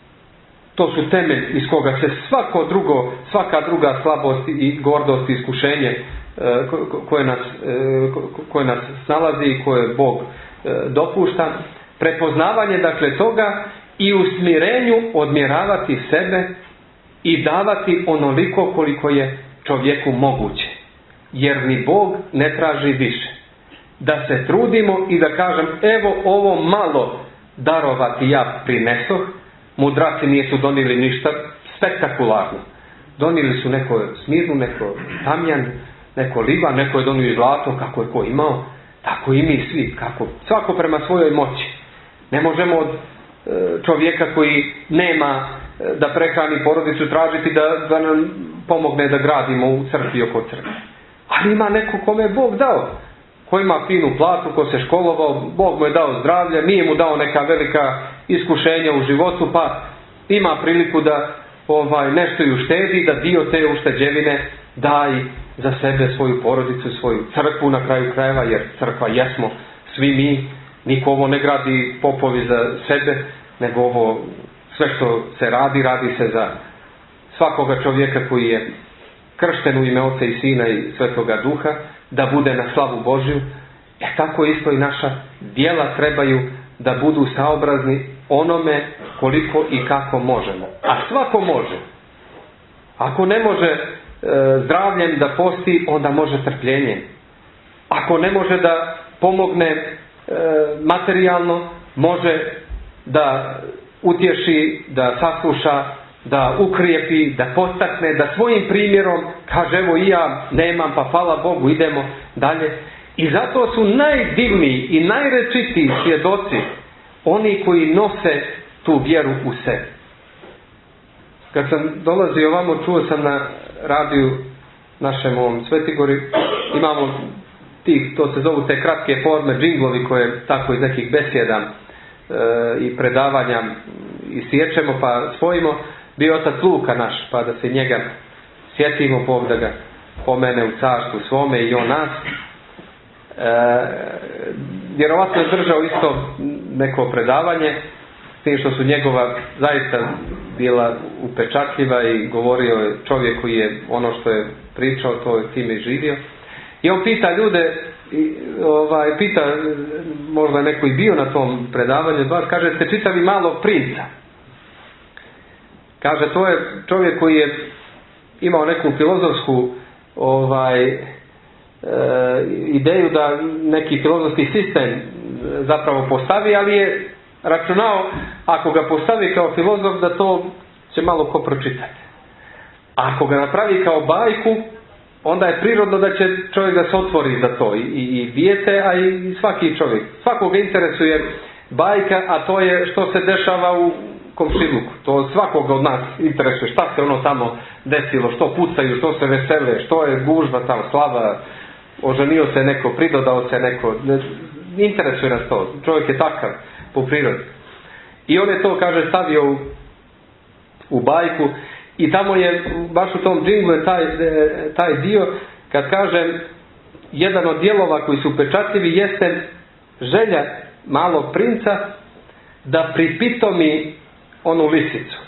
To su temelj iz koga se svako drugo, svaka druga slabost i gordost i iskušenje koje nas, koje nas snalazi i koje Bog dopušta. Prepoznavanje dakle toga i u smirenju odmjeravati sebe i davati onoliko koliko je čovjeku moguće. Jer ni Bog ne traži više. Da se trudimo i da kažem, evo ovo malo darovati ja prinesoh. Mudraci nisu donijeli ništa spektakularno. Donijeli su neko Smirnu, neko tamjan, neko livan, neko je donio zlato, kako je ko imao, tako i mi svi, kako, svako prema svojoj moći. Ne možemo od čovjeka koji nema da prehrani porodicu tražiti da, da nam pomogne da gradimo u crkvi oko crkve. Ali ima neko kome je Bog dao, ko ima finu platu, ko se školovao, Bog mu je dao zdravlje, nije mu dao neka velika iskušenja u životu, pa ima priliku da ovaj, nešto i uštedi, da dio te ušteđevine da i za sebe, svoju porodicu, svoju crkvu na kraju krajeva, jer crkva jesmo svi mi, niko ovo ne gradi popovi za sebe, nego ovo sve što se radi, radi se za svakoga čovjeka koji je kršten u ime Oca i Sina i Svetoga Duha, da bude na slavu Božju. E tako isto i naša djela trebaju da budu saobrazni onome koliko i kako možemo. A svako može. Ako ne može e, zdravljem da posti, onda može trpljenjem. Ako ne može da pomogne e, materijalno, može da utješi, da sasluša, da ukrijepi, da potakne, da svojim primjerom kaže evo i ja nemam, pa hvala Bogu, idemo dalje. I zato su najdivniji i najrečitiji svjedoci oni koji nose tu vjeru u sebi. Kad sam dolazio ovamo, čuo sam na radiju našem ovom Svetigori, imamo tih, to se zovu te kratke forme, džinglovi koje tako iz nekih besjeda e, i predavanja isječemo pa spojimo. Bio otac Luka naš, pa da se njega sjetimo, Bog da ga pomene u carstvu svome i on nas. E, vjerovatno je držao isto neko predavanje, s tim što su njegova zaista bila upečatljiva i govorio je čovjek koji je ono što je pričao, to je time i živio. I on pita ljude, ovaj, pita, možda neko i bio na tom predavanju, baš kaže, ste čitali Malog princa? Kaže, to je čovjek koji je imao neku filozofsku ovaj, e, ideju da neki filozofski sistem zapravo postavi, ali je računao, ako ga postavi kao filozof, da to će malo ko pročitati. A ako ga napravi kao bajku, onda je prirodno da će čovjek da se otvori za to. I, i, i dijete, a i svaki čovjek. Svakoga interesuje bajka, a to je što se dešava u komšiluku. To svakoga od nas interesuje. Šta se ono tamo desilo, što pucaju, što se vesele, što je gužva tamo, slava, oženio se neko, pridodao se neko. Ne, interesuje nas to. Čovjek je takav po prirodi. I on je to, kaže, stavio u, u bajku i tamo je, baš u tom džinglu je taj, taj dio, kad kažem, jedan od dijelova koji su upečatljivi jeste želja Malog princa da pripitomi onu lisicu.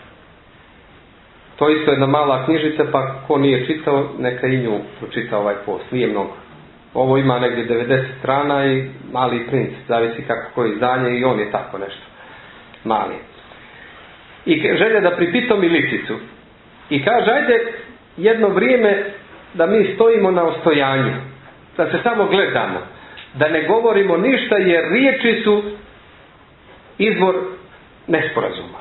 To isto je jedna mala knjižica, pa ko nije čitao, neka i nju pročita ovaj post. Nije mnogo. Ovo ima negdje devedeset strana i Mali princ, zavisi kako koje izdanje, i on je tako nešto. Mali. I želja da pripitomi lisicu. I kaže, ajde jedno vrijeme da mi stojimo na ostojanju. Da se samo gledamo. Da ne govorimo ništa, jer riječi su izvor nesporazuma.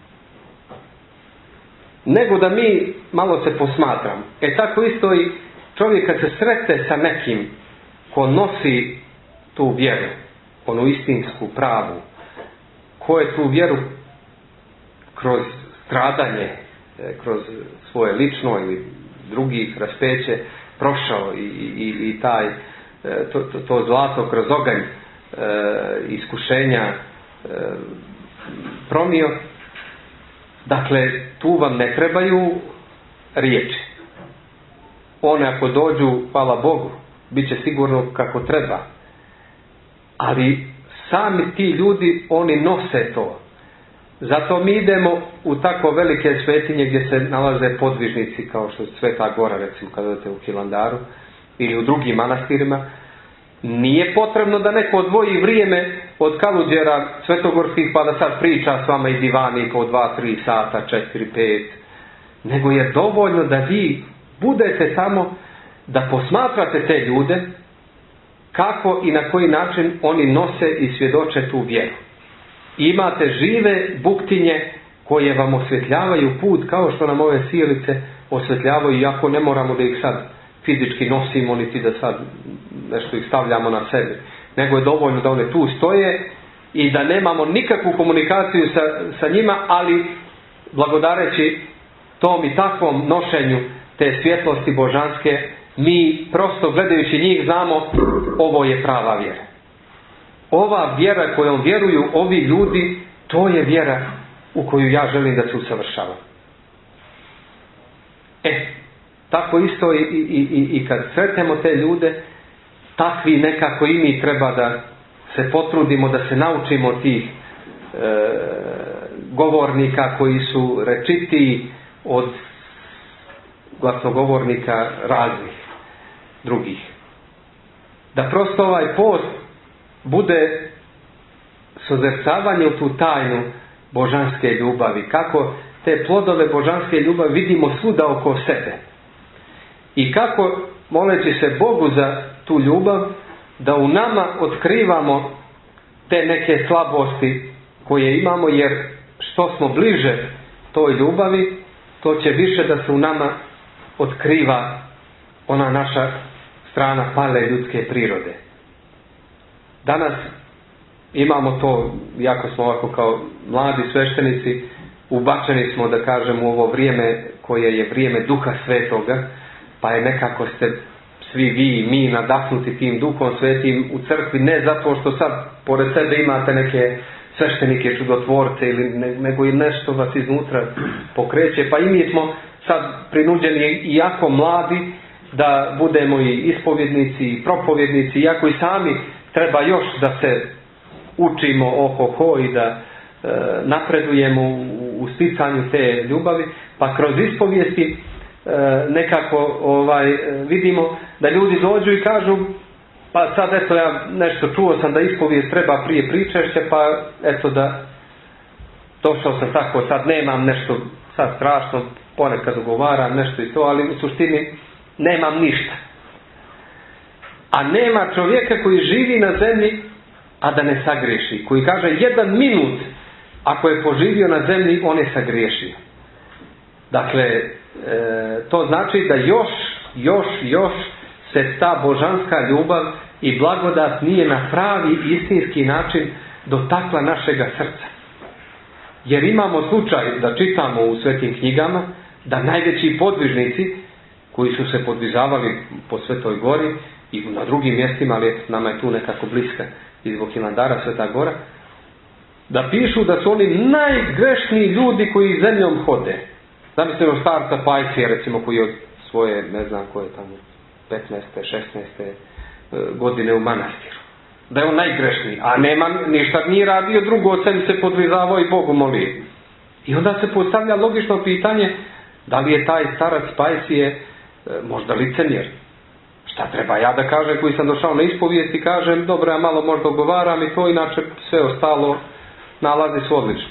Nego da mi malo se posmatramo. E tako isto i čovjek kad se sretne sa nekim ko nosi tu vjeru, onu istinsku, pravu, ko je tu vjeru kroz stradanje, kroz svoje lično ili drugih raspeće prošao i, i, i taj to, to, to zlato kroz oganj e, iskušenja e, promio. Dakle, tu vam ne trebaju riječi. One ako dođu, hvala Bogu, bit će sigurno kako treba. Ali sami ti ljudi, oni nose to. Zato mi idemo u tako velike svetinje gdje se nalaze podvižnici kao što je Sveta Gora, recimo kada odete u Hilandaru ili u drugim manastirima. Nije potrebno da neko odvoji vrijeme od kaluđera svetogorskih pa da sad priča s vama i divani po dva, tri sata, četiri, pet. Nego je dovoljno da vi budete tamo, da posmatrate te ljude kako i na koji način oni nose i svjedoče tu vjeru. Imate žive buktinje koje vam osvjetljavaju put kao što nam ove sjelice osvjetljavaju, iako ne moramo da ih sad fizički nosimo, niti da sad nešto ih stavljamo na sebe. Nego je dovoljno da one tu stoje i da nemamo nikakvu komunikaciju sa, sa njima, ali blagodareći tom i takvom nošenju te svjetlosti božanske, mi prosto gledajući njih znamo, ovo je prava vjera. Ova vjera kojom vjeruju ovi ljudi, to je vjera u koju ja želim da se usavršavam. E, tako isto i, i, i, i kad sretnemo te ljude, takvi nekako i mi treba da se potrudimo, da se naučimo tih e, govornika koji su rečitiji od glasnogovornika raznih drugih. Da prosto ovaj post bude sozrcavanje u tu tajnu božanske ljubavi. Kako te plodove božanske ljubavi vidimo svuda oko sebe. I kako, moleći se Bogu za tu ljubav, da u nama otkrivamo te neke slabosti koje imamo, jer što smo bliže toj ljubavi, to će više da se u nama otkriva ona naša strana pale ljudske prirode. Danas imamo to, jako smo ovako kao mladi sveštenici, ubačeni smo, da kažem, u ovo vrijeme koje je vrijeme Duha Svetoga, pa je nekako ste svi vi i mi nadahnuti tim Duhom Svetim u crkvi, ne zato što sad pored sebe imate neke sveštenike, čudotvorce, ili ne, nego i nešto vas iznutra pokreće, pa i mi smo sad prinuđeni, iako mladi, da budemo i ispovjednici i propovjednici, iako i sami treba još da se učimo ohoho i da e, napredujemo u, u sticanju te ljubavi, pa kroz ispovijesti e, nekako ovaj, vidimo da ljudi dođu i kažu, pa sad eto ja nešto čuo sam da ispovijest treba prije pričešća, pa eto da došao sam tako, sad nemam nešto sad strašno, ponekad ugovaram nešto i to, ali u suštini nemam ništa. A nema čovjeka koji živi na zemlji, a da ne sagriješi. Koji kaže jedan minut, ako je poživio na zemlji, on je sagriješio. Dakle, e, to znači da još, još, još se ta božanska ljubav i blagodat nije na pravi istinski način dotakla našega srca. Jer imamo slučaj da čitamo u svetim knjigama da najveći podvižnici koji su se podvizavali po Svetoj gori i na drugim mjestima, ali nama je tu nekako bliska i zbog Hilandara Sveta gora, da pišu da su oni najgrešniji ljudi koji zemljom hode. Zamislimo starca Pajsija, recimo, koji od svoje, ne znam koje tamo, petnaeste, šesnaeste godine u manastiru. Da je on najgrešniji, a nema ništa nije radio drugo, od sem se podvizavao i Bogu molio. I onda se postavlja logično pitanje, da li je taj starac Pajsije možda licemjer? Šta treba ja da kažem koji sam došao na ispovijest i kažem, dobro, ja malo možda ogovaram i to, inače sve ostalo nalazi se odlično.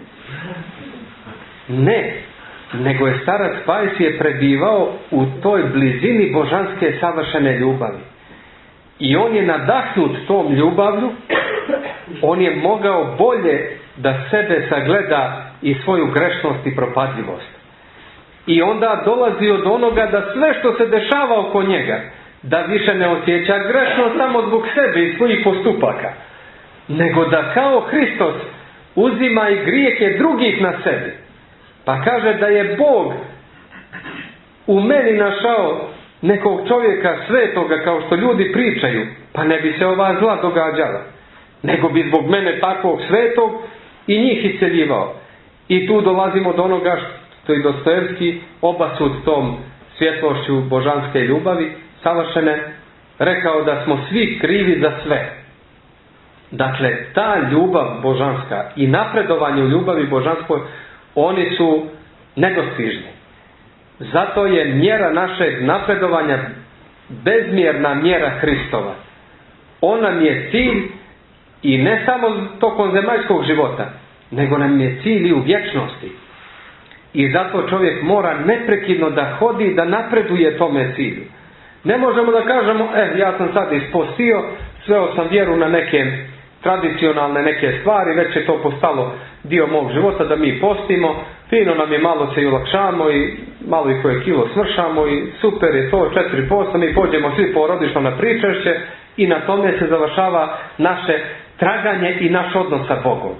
Ne, nego je starac Pajsije prebivao u toj blizini božanske savršene ljubavi. I on je nadahnut tom ljubavlju, on je mogao bolje da sebe sagleda i svoju grešnost i propadljivost. I onda dolazi od onoga da sve što se dešava oko njega, da više ne osjeća grešno samo zbog sebe i svojih postupaka, nego da kao Hristos uzima i grijehe drugih na sebi. Pa kaže da je Bog u meni našao nekog čovjeka svetoga kao što ljudi pričaju, pa ne bi se ova zla događala, nego bi zbog mene takvog svetog i njih isceljivao. I tu dolazimo do onoga što i Dostojevski obasut tom svjetlošću božanske ljubavi savršene rekao da smo svi krivi za sve. Dakle, ta ljubav božanska i napredovanje u ljubavi božanskoj, oni su nedostižni. Zato je mjera našeg napredovanja bezmjerna mjera Hristova. On nam je cilj i ne samo tokom zemaljskog života, nego nam je cilj i u vječnosti. I zato čovjek mora neprekidno da hodi, da napreduje tome cilju. Ne možemo da kažemo, e, ja sam sad ispostio, sveo sam vjeru na neke tradicionalne neke stvari, već je to postalo dio mog života da mi postimo, fino nam je, malo se i olakšamo i malo i koje kilo smršamo i super je to, četiri posto, mi pođemo svi porodično na pričešće i na tome se završava naše traganje i naš odnos sa Bogom.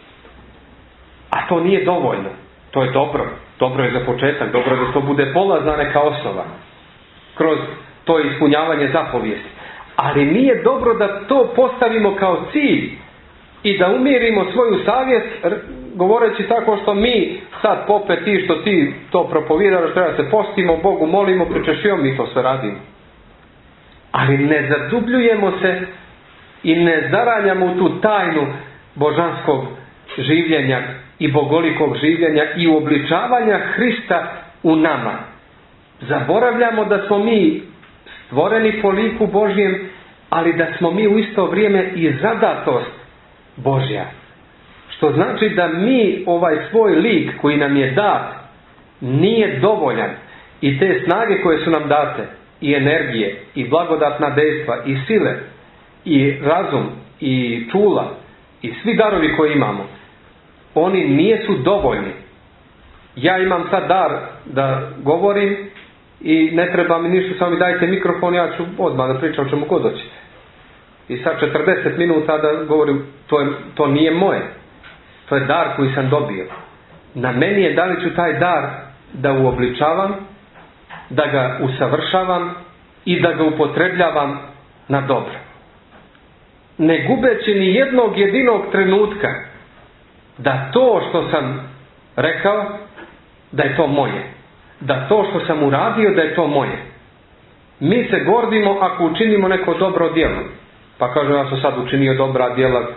A to nije dovoljno. To je dobro. Dobro je za početak. Dobro je da to bude polazna neka osnova. Kroz to ispunjavanje zapovijesti. Ali nije dobro da to postavimo kao cilj i da umirimo svoju savjest govoreći tako što mi sad pope ti što ti to propovijedaš, treba se postimo, Bogu molimo, pričešćujemo, mi to sve radimo. Ali ne zadubljujemo se i ne zaranjamo u tu tajnu božanskog življenja i bogolikog življenja i uobličavanja Hrista u nama. Zaboravljamo da smo mi stvoreni po liku Božjem, ali da smo mi u isto vrijeme i zadatost Božja. Što znači da mi ovaj svoj lik koji nam je dat nije dovoljan i te snage koje su nam date i energije i blagodatna dejstva i sile i razum i čula i svi darovi koje imamo, oni nijesu dovoljni ja imam sad dar da govorim i ne treba mi ništa, samo mi dajte mikrofon, ja ću odmah da pričam čemu god hoćete. I sad četrdeset minuta da govorim, to, je, to nije moje. To je dar koji sam dobio. Na meni je da li ću taj dar da uobličavam, da ga usavršavam i da ga upotrebljavam na dobro. Ne gubeći ni jednog jedinog trenutka da to što sam rekao, da je to moje. Da to što sam uradio, da je to moje. Mi se gordimo ako učinimo neko dobro djelo. Pa kažu, ja sam sad učinio dobra djela.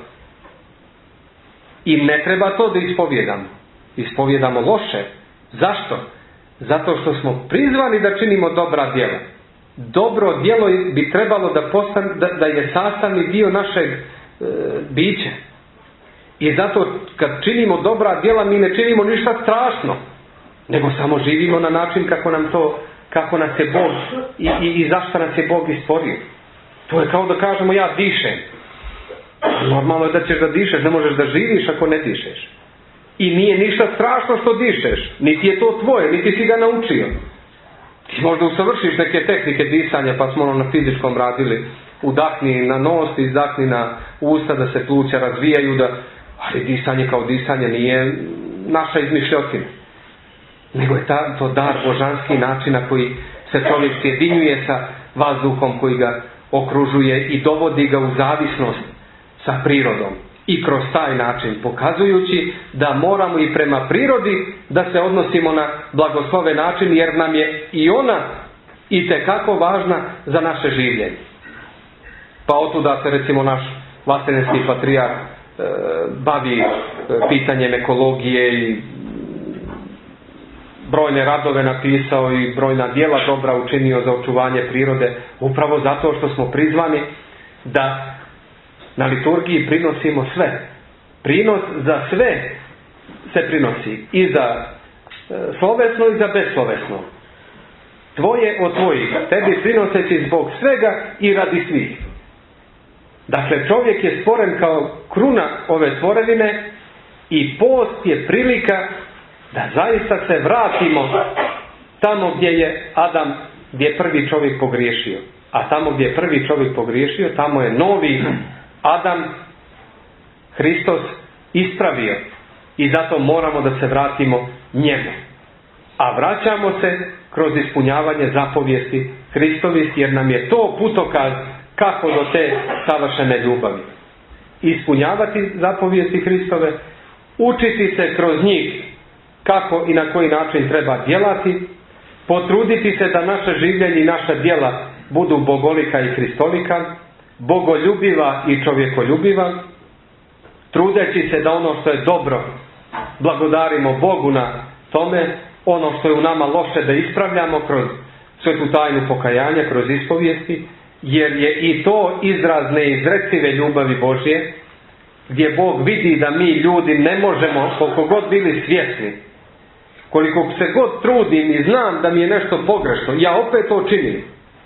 I ne treba to da ispovjedamo. Ispovjedamo loše. Zašto? Zato što smo prizvani da činimo dobra djela. Dobro djelo bi trebalo da, postane, da, da je sastavni dio našeg e, bića. I zato kad činimo dobra djela mi ne činimo ništa strašno. Nego samo živimo na način kako nam to, kako nas je Bog i, i, i zašto nas je Bog istvorio. To je kao da kažemo ja dišem. Normalno je da ćeš da dišeš, ne možeš da živiš ako ne dišeš. I nije ništa strašno što dišeš. Niti je to tvoje, niti si ga naučio. Ti možda usavršiš neke tehnike disanja, pa smo ono na fizičkom radili. Udahni na nos, izdahni na usta, da se pluća razvijaju, da... ali disanje kao disanje nije naša izmišljotina. Nego je ta, to dar božanski način na koji se čovjek sjedinjuje sa vazduhom koji ga okružuje i dovodi ga u zavisnost sa prirodom. I kroz taj način pokazujući da moramo i prema prirodi da se odnosimo na blagosloven način, jer nam je i ona itekako važna za naše življenje. Pa otuda se recimo naš vaseljenski patrijarh e, bavi e, pitanjem ekologije i brojne radove napisao i brojna djela dobra učinio za očuvanje prirode, upravo zato što smo prizvani da na liturgiji prinosimo sve. Prinos za sve se prinosi. I za e, slovesno i za beslovesno. Tvoje od tvojih. Tebi prinoseći zbog svega i radi svih. Dakle, čovjek je stvoren kao kruna ove tvorevine i post je prilika da zaista se vratimo tamo gdje je Adam, gdje je prvi čovjek pogriješio. A tamo gdje je prvi čovjek pogriješio, tamo je novi Adam, Hristos, ispravio. I zato moramo da se vratimo njemu. A vraćamo se kroz ispunjavanje zapovijesti Hristovih, jer nam je to putokaz kako do te savršene ljubavi. Ispunjavati zapovijesti Hristove, učiti se kroz njih kako i na koji način treba djelati, potruditi se da naše življenje i naša djela budu bogolika i kristolika, bogoljubiva i čovjekoljubiva, trudeći se da ono što je dobro blagodarimo Bogu na tome, ono što je u nama loše da ispravljamo kroz svetu tajnu pokajanja, kroz ispovijesti, jer je i to izraz neizrecive ljubavi Božje, gdje Bog vidi da mi ljudi ne možemo, koliko god bili svjesni, koliko se god trudim i znam da mi je nešto pogrešno, ja opet to činim.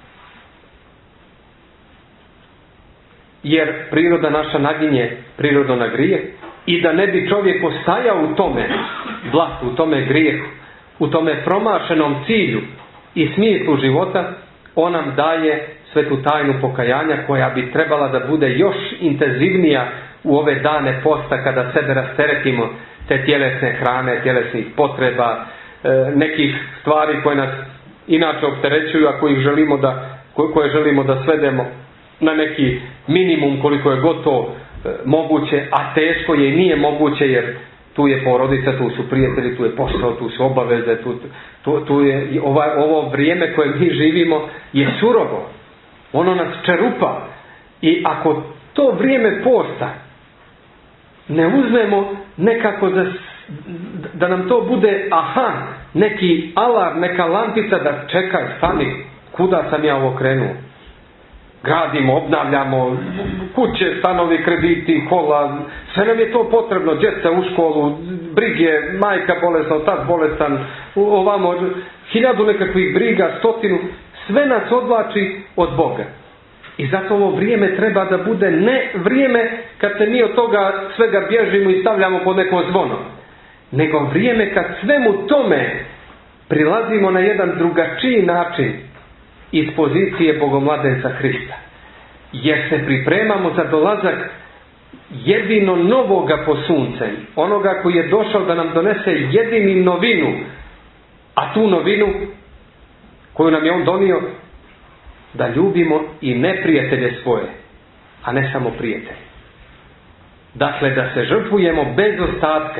Jer priroda naša naginje prirodno na grijeh i da ne bi čovjek ostajao u tome blatu, u tome grijehu, u tome promašenom cilju i smislu života, on nam daje svetu tajnu pokajanja koja bi trebala da bude još intenzivnija u ove dane posta kada sebe rasteretimo te tjelesne hrane, tjelesnih potreba, nekih stvari koje nas inače opterećuju, a kojih želimo da, koje želimo da svedemo na neki minimum koliko je gotovo moguće, a teško je i nije moguće, jer tu je porodica, tu su prijatelji, tu je posao, tu su obaveze, tu, tu, tu je ovaj, ovo vrijeme koje mi živimo je surovo. Ono nas čerupa. I ako to vrijeme posta ne uzmemo nekako da, da nam to bude aha, neki alarm, neka lampica da čekaj, stani, kuda sam ja ovo krenuo? Gradimo, obnavljamo kuće, stanovi, krediti, kola, sve nam je to potrebno, djeca u školu, brige, majka bolesna, otac bolestan, ovamo, hiljadu nekakvih briga, stotinu, sve nas odvlači od Boga. I zato ovo vrijeme treba da bude ne vrijeme kad se mi od toga svega bježimo i stavljamo pod neko zvono, nego vrijeme kad svemu tome prilazimo na jedan drugačiji način iz pozicije Bogomladenca Hrista. Jer se pripremamo za dolazak jedino novoga po suncem, onoga koji je došao da nam donese jedini novinu, a tu novinu koju nam je on donio, da ljubimo i neprijatelje svoje, a ne samo prijatelje. Dakle, da se žrtvujemo bez ostatka.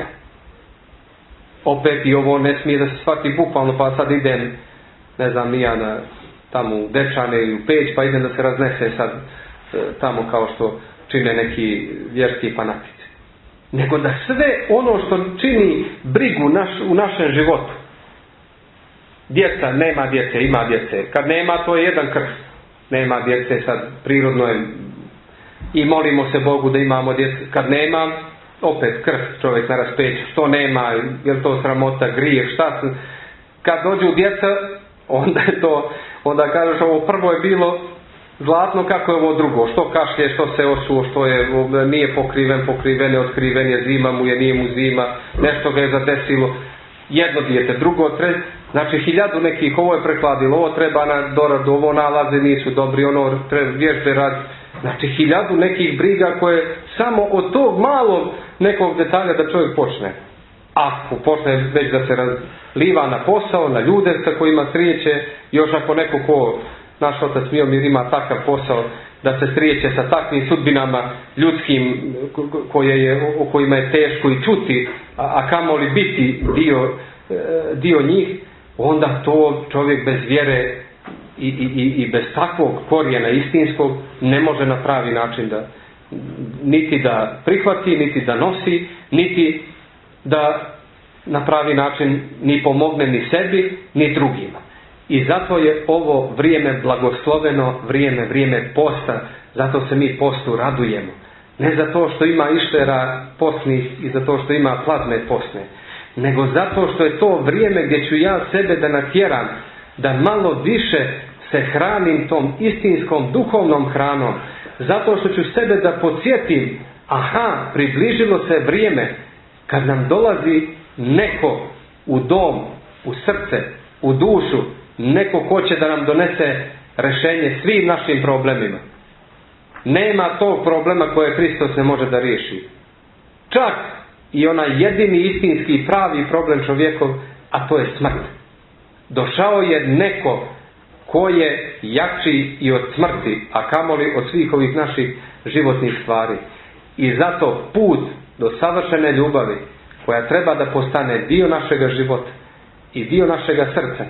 Opet i ovo ne smije da se shvati bukvalno, pa sad idem, ne znam, nija na tamo u Dečane ili u Peć, pa idem da se raznese sad e, tamo kao što čine neki vjerski fanatici. Nego da sve ono što čini brigu naš, u našem životu. Djeca, nema djece, ima djece. Kad nema, to je jedan krst. Nema djece, sad prirodno je i molimo se Bogu da imamo djece. Kad nema, opet krst, čovjek na raspeću. Što nema, je li to sramota, grijeh, šta se... Kad dođu djeca, onda je to, onda kažeš ovo prvo je bilo zlatno, kako je ovo drugo, što kašlje, što se osuo, što je, nije pokriven, pokriven je, otkriven je, zima mu je, nije mu zima, nešto ga je zadesilo, jedno dijete, drugo, tre, znači hiljadu nekih, ovo je prekladilo, ovo treba na doradu, ovo nalaze nisu dobri, ono treba vježbe radi, znači hiljadu nekih briga koje samo od tog malog nekog detalja da čovjek počne. Ako počne već da se razliva na posao, na ljude sa kojima srijeće, još ako neko ko, naš otac Miomir ima takav posao, da se srijeće sa takvim sudbinama ljudskim koje je, o kojima je teško i čuti, a, a kamoli biti dio, dio njih, onda to čovjek bez vjere i, i, i bez takvog korijena istinskog ne može na pravi način da niti da prihvati, niti da nosi, niti da na pravi način ni pomogne ni sebi, ni drugima. I zato je ovo vrijeme blagosloveno, vrijeme, vrijeme posta, zato se mi postu radujemo. Ne zato što ima ištera postnih i zato što ima plazme postne, nego zato što je to vrijeme gdje ću ja sebe da natjeram, da malo više se hranim tom istinskom duhovnom hranom, zato što ću sebe da podsjetim, aha, približilo se vrijeme kad nam dolazi neko u dom, u srce, u dušu, neko hoće da nam donese rješenje svim našim problemima. Nema tog problema koje Hristos ne može da riješi. Čak i onaj jedini istinski pravi problem čovjekov, a to je smrt. Došao je neko ko je jači i od smrti, a kamoli od svih ovih naših životnih stvari. I zato put do savršene ljubavi, koja treba da postane dio našega života i dio našega srca,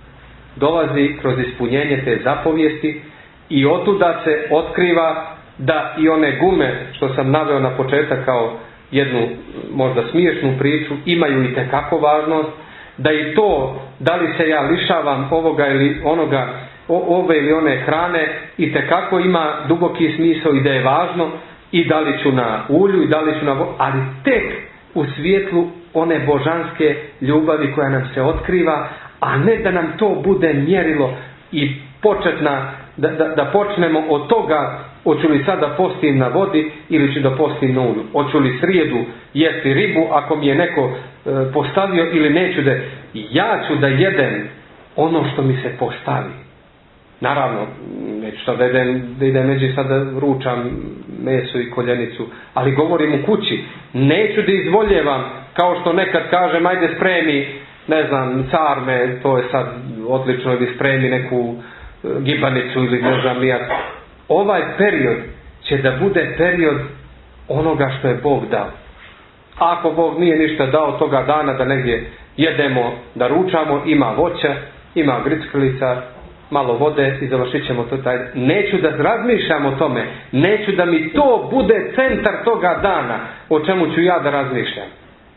dolazi kroz ispunjenje te zapovijesti i otuda se otkriva da i one gume, što sam naveo na početak kao jednu možda smiješnu priču, imaju i tekako važnost, da i to, da li se ja lišavam ovoga ili onoga, ove ili one hrane, i tekako ima duboki smisao i da je važno, i da li ću na ulju i da li ću na vodu, ali tek u svjetlu one božanske ljubavi koja nam se otkriva, a ne da nam to bude mjerilo i početna, da, da, da počnemo od toga, hoću li sad da postim na vodi ili ću da postim na ulju, hoću li srijedu jesti ribu ako mi je neko e, postavio ili neću da, ja ću da jedem ono što mi se postavi. Naravno, neću sad da idem, da idem među sad da ručam meso i koljenicu, ali govorim u kući, neću da izvoljevam, kao što nekad kažem, ajde spremi, ne znam, carme, to je sad odlično, ili spremi neku gibanicu ili ne znam nijak. Ovaj period će da bude period onoga što je Bog dao. Ako Bog nije ništa dao toga dana da negdje jedemo, da ručamo, ima voća, ima grickalica, malo vode i završit ćemo to taj. Neću da razmišljam o tome, neću da mi to bude centar toga dana o čemu ću ja da razmišljam.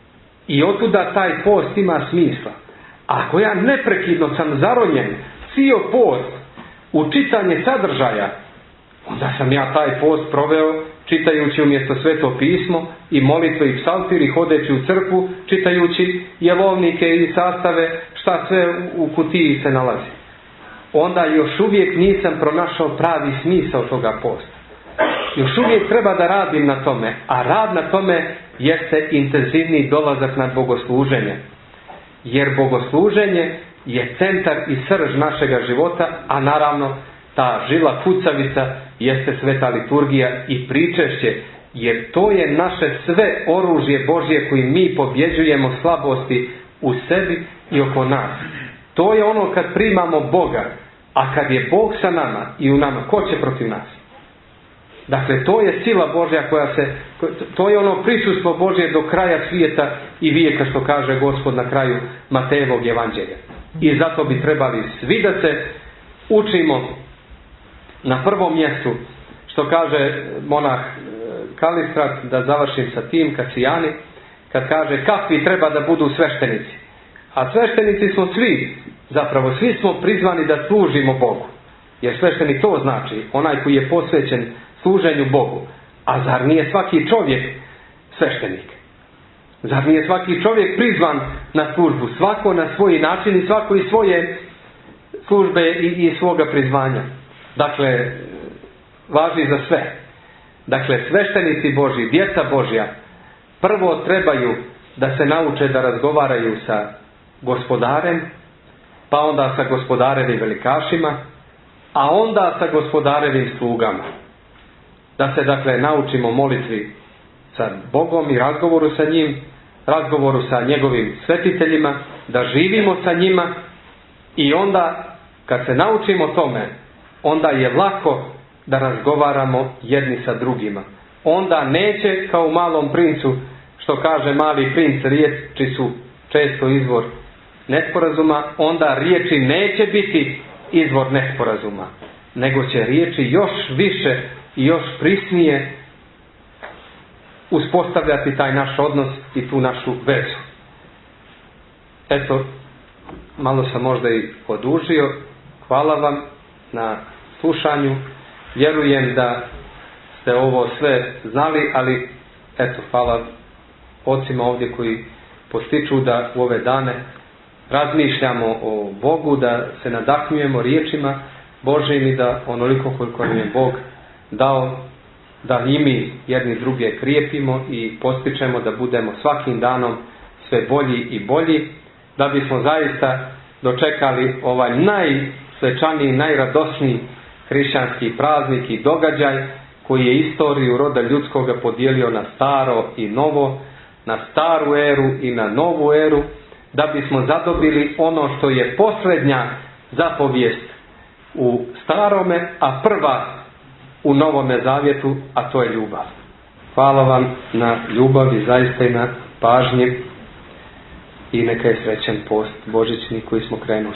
I otuda taj post ima smisla. Ako ja neprekidno sam zaronjen cijel post u čitanje sadržaja, onda sam ja taj post proveo čitajući umjesto Sveto pismo i molitve i psaltir i hodeći u crkvu, čitajući jelovnike i sastave, šta sve u kutiji se nalazi. Onda još uvijek nisam pronašao pravi smisao toga posta. Još uvijek treba da radim na tome, a rad na tome jeste intenzivni dolazak na bogosluženje. Jer bogosluženje je centar i srž našega života, a naravno ta žila kucavica jeste sveta liturgija i pričešće, jer to je naše sve oružje Božje kojim mi pobjeđujemo slabosti u sebi i oko nas. To je ono kad primamo Boga, a kad je Bog sa nama i u nama, ko će protiv nas? Dakle, to je sila Božja koja se, to je ono prisustvo Božje do kraja svijeta i vijeka, što kaže Gospod na kraju Matejevog evanđelja. I zato bi trebali svi da se učimo na prvom mjestu, što kaže monah Kalistrat, da završim sa tim, Kasijani, kad kaže kakvi treba da budu sveštenici. A sveštenici smo svi, zapravo svi smo prizvani da služimo Bogu. Jer sveštenik to znači, onaj koji je posvećen služenju Bogu. A zar nije svaki čovjek sveštenik? Zar nije svaki čovjek prizvan na službu? Svako na svoj način i svako i svoje službe i, i svoga prizvanja. Dakle, važi za sve. Dakle, sveštenici Božji, djeca Božja, prvo trebaju da se nauče da razgovaraju sa gospodarem, pa onda sa gospodarevim velikašima, a onda sa gospodarevim slugama. Da se, dakle, naučimo molitvi sa Bogom i razgovoru sa njim, razgovoru sa njegovim svetiteljima, da živimo sa njima i onda, kad se naučimo tome, onda je lako da razgovaramo jedni sa drugima. Onda neće, kao u Malom princu, što kaže Mali princ, riječi su često izvor nesporazuma, onda riječi neće biti izvor nesporazuma, nego će riječi još više i još prisnije uspostavljati taj naš odnos i tu našu vezu. Eto, malo sam možda i odužio. Hvala vam na slušanju. Vjerujem da ste ovo sve znali, ali eto, hvala ocima ovdje koji postiču da u ove dane razmišljamo o Bogu, da se nadahnjujemo riječima Božjim i da onoliko koliko nam je Bog dao, da i mi jedni druge krijepimo i postičemo da budemo svakim danom sve bolji i bolji, da bismo zaista dočekali ovaj najsvečaniji, najradosniji hrišćanski praznik i događaj koji je istoriju roda ljudskoga podijelio na staro i novo, na staru eru i na novu eru, da bismo zadobili ono što je posljednja zapovijest u starome, a prva u novome zavjetu, a to je ljubav. Hvala vam na ljubavi, zaista i na pažnji, i neka je srećan post božićni koji smo krenuli.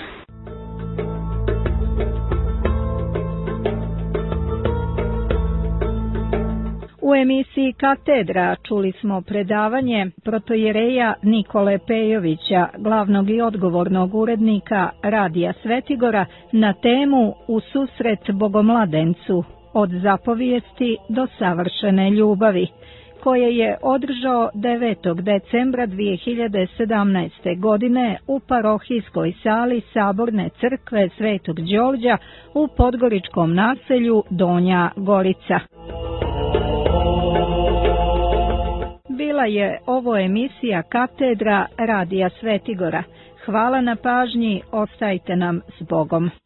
U emisiji Katedra čuli smo predavanje protojereja Nikole Pejovića, glavnog i odgovornog urednika Radija Svetigora, na temu U susret Bogomladencu, od zapovijesti do savršene ljubavi, koje je održao devetog decembra dvije hiljade sedamnaeste. godine u parohijskoj sali Saborne crkve Svetog Đorđa u podgoričkom naselju Donja Gorica. Bila je ovo emisija Katedra Radija Svetigora. Hvala na pažnji, ostajte nam s Bogom.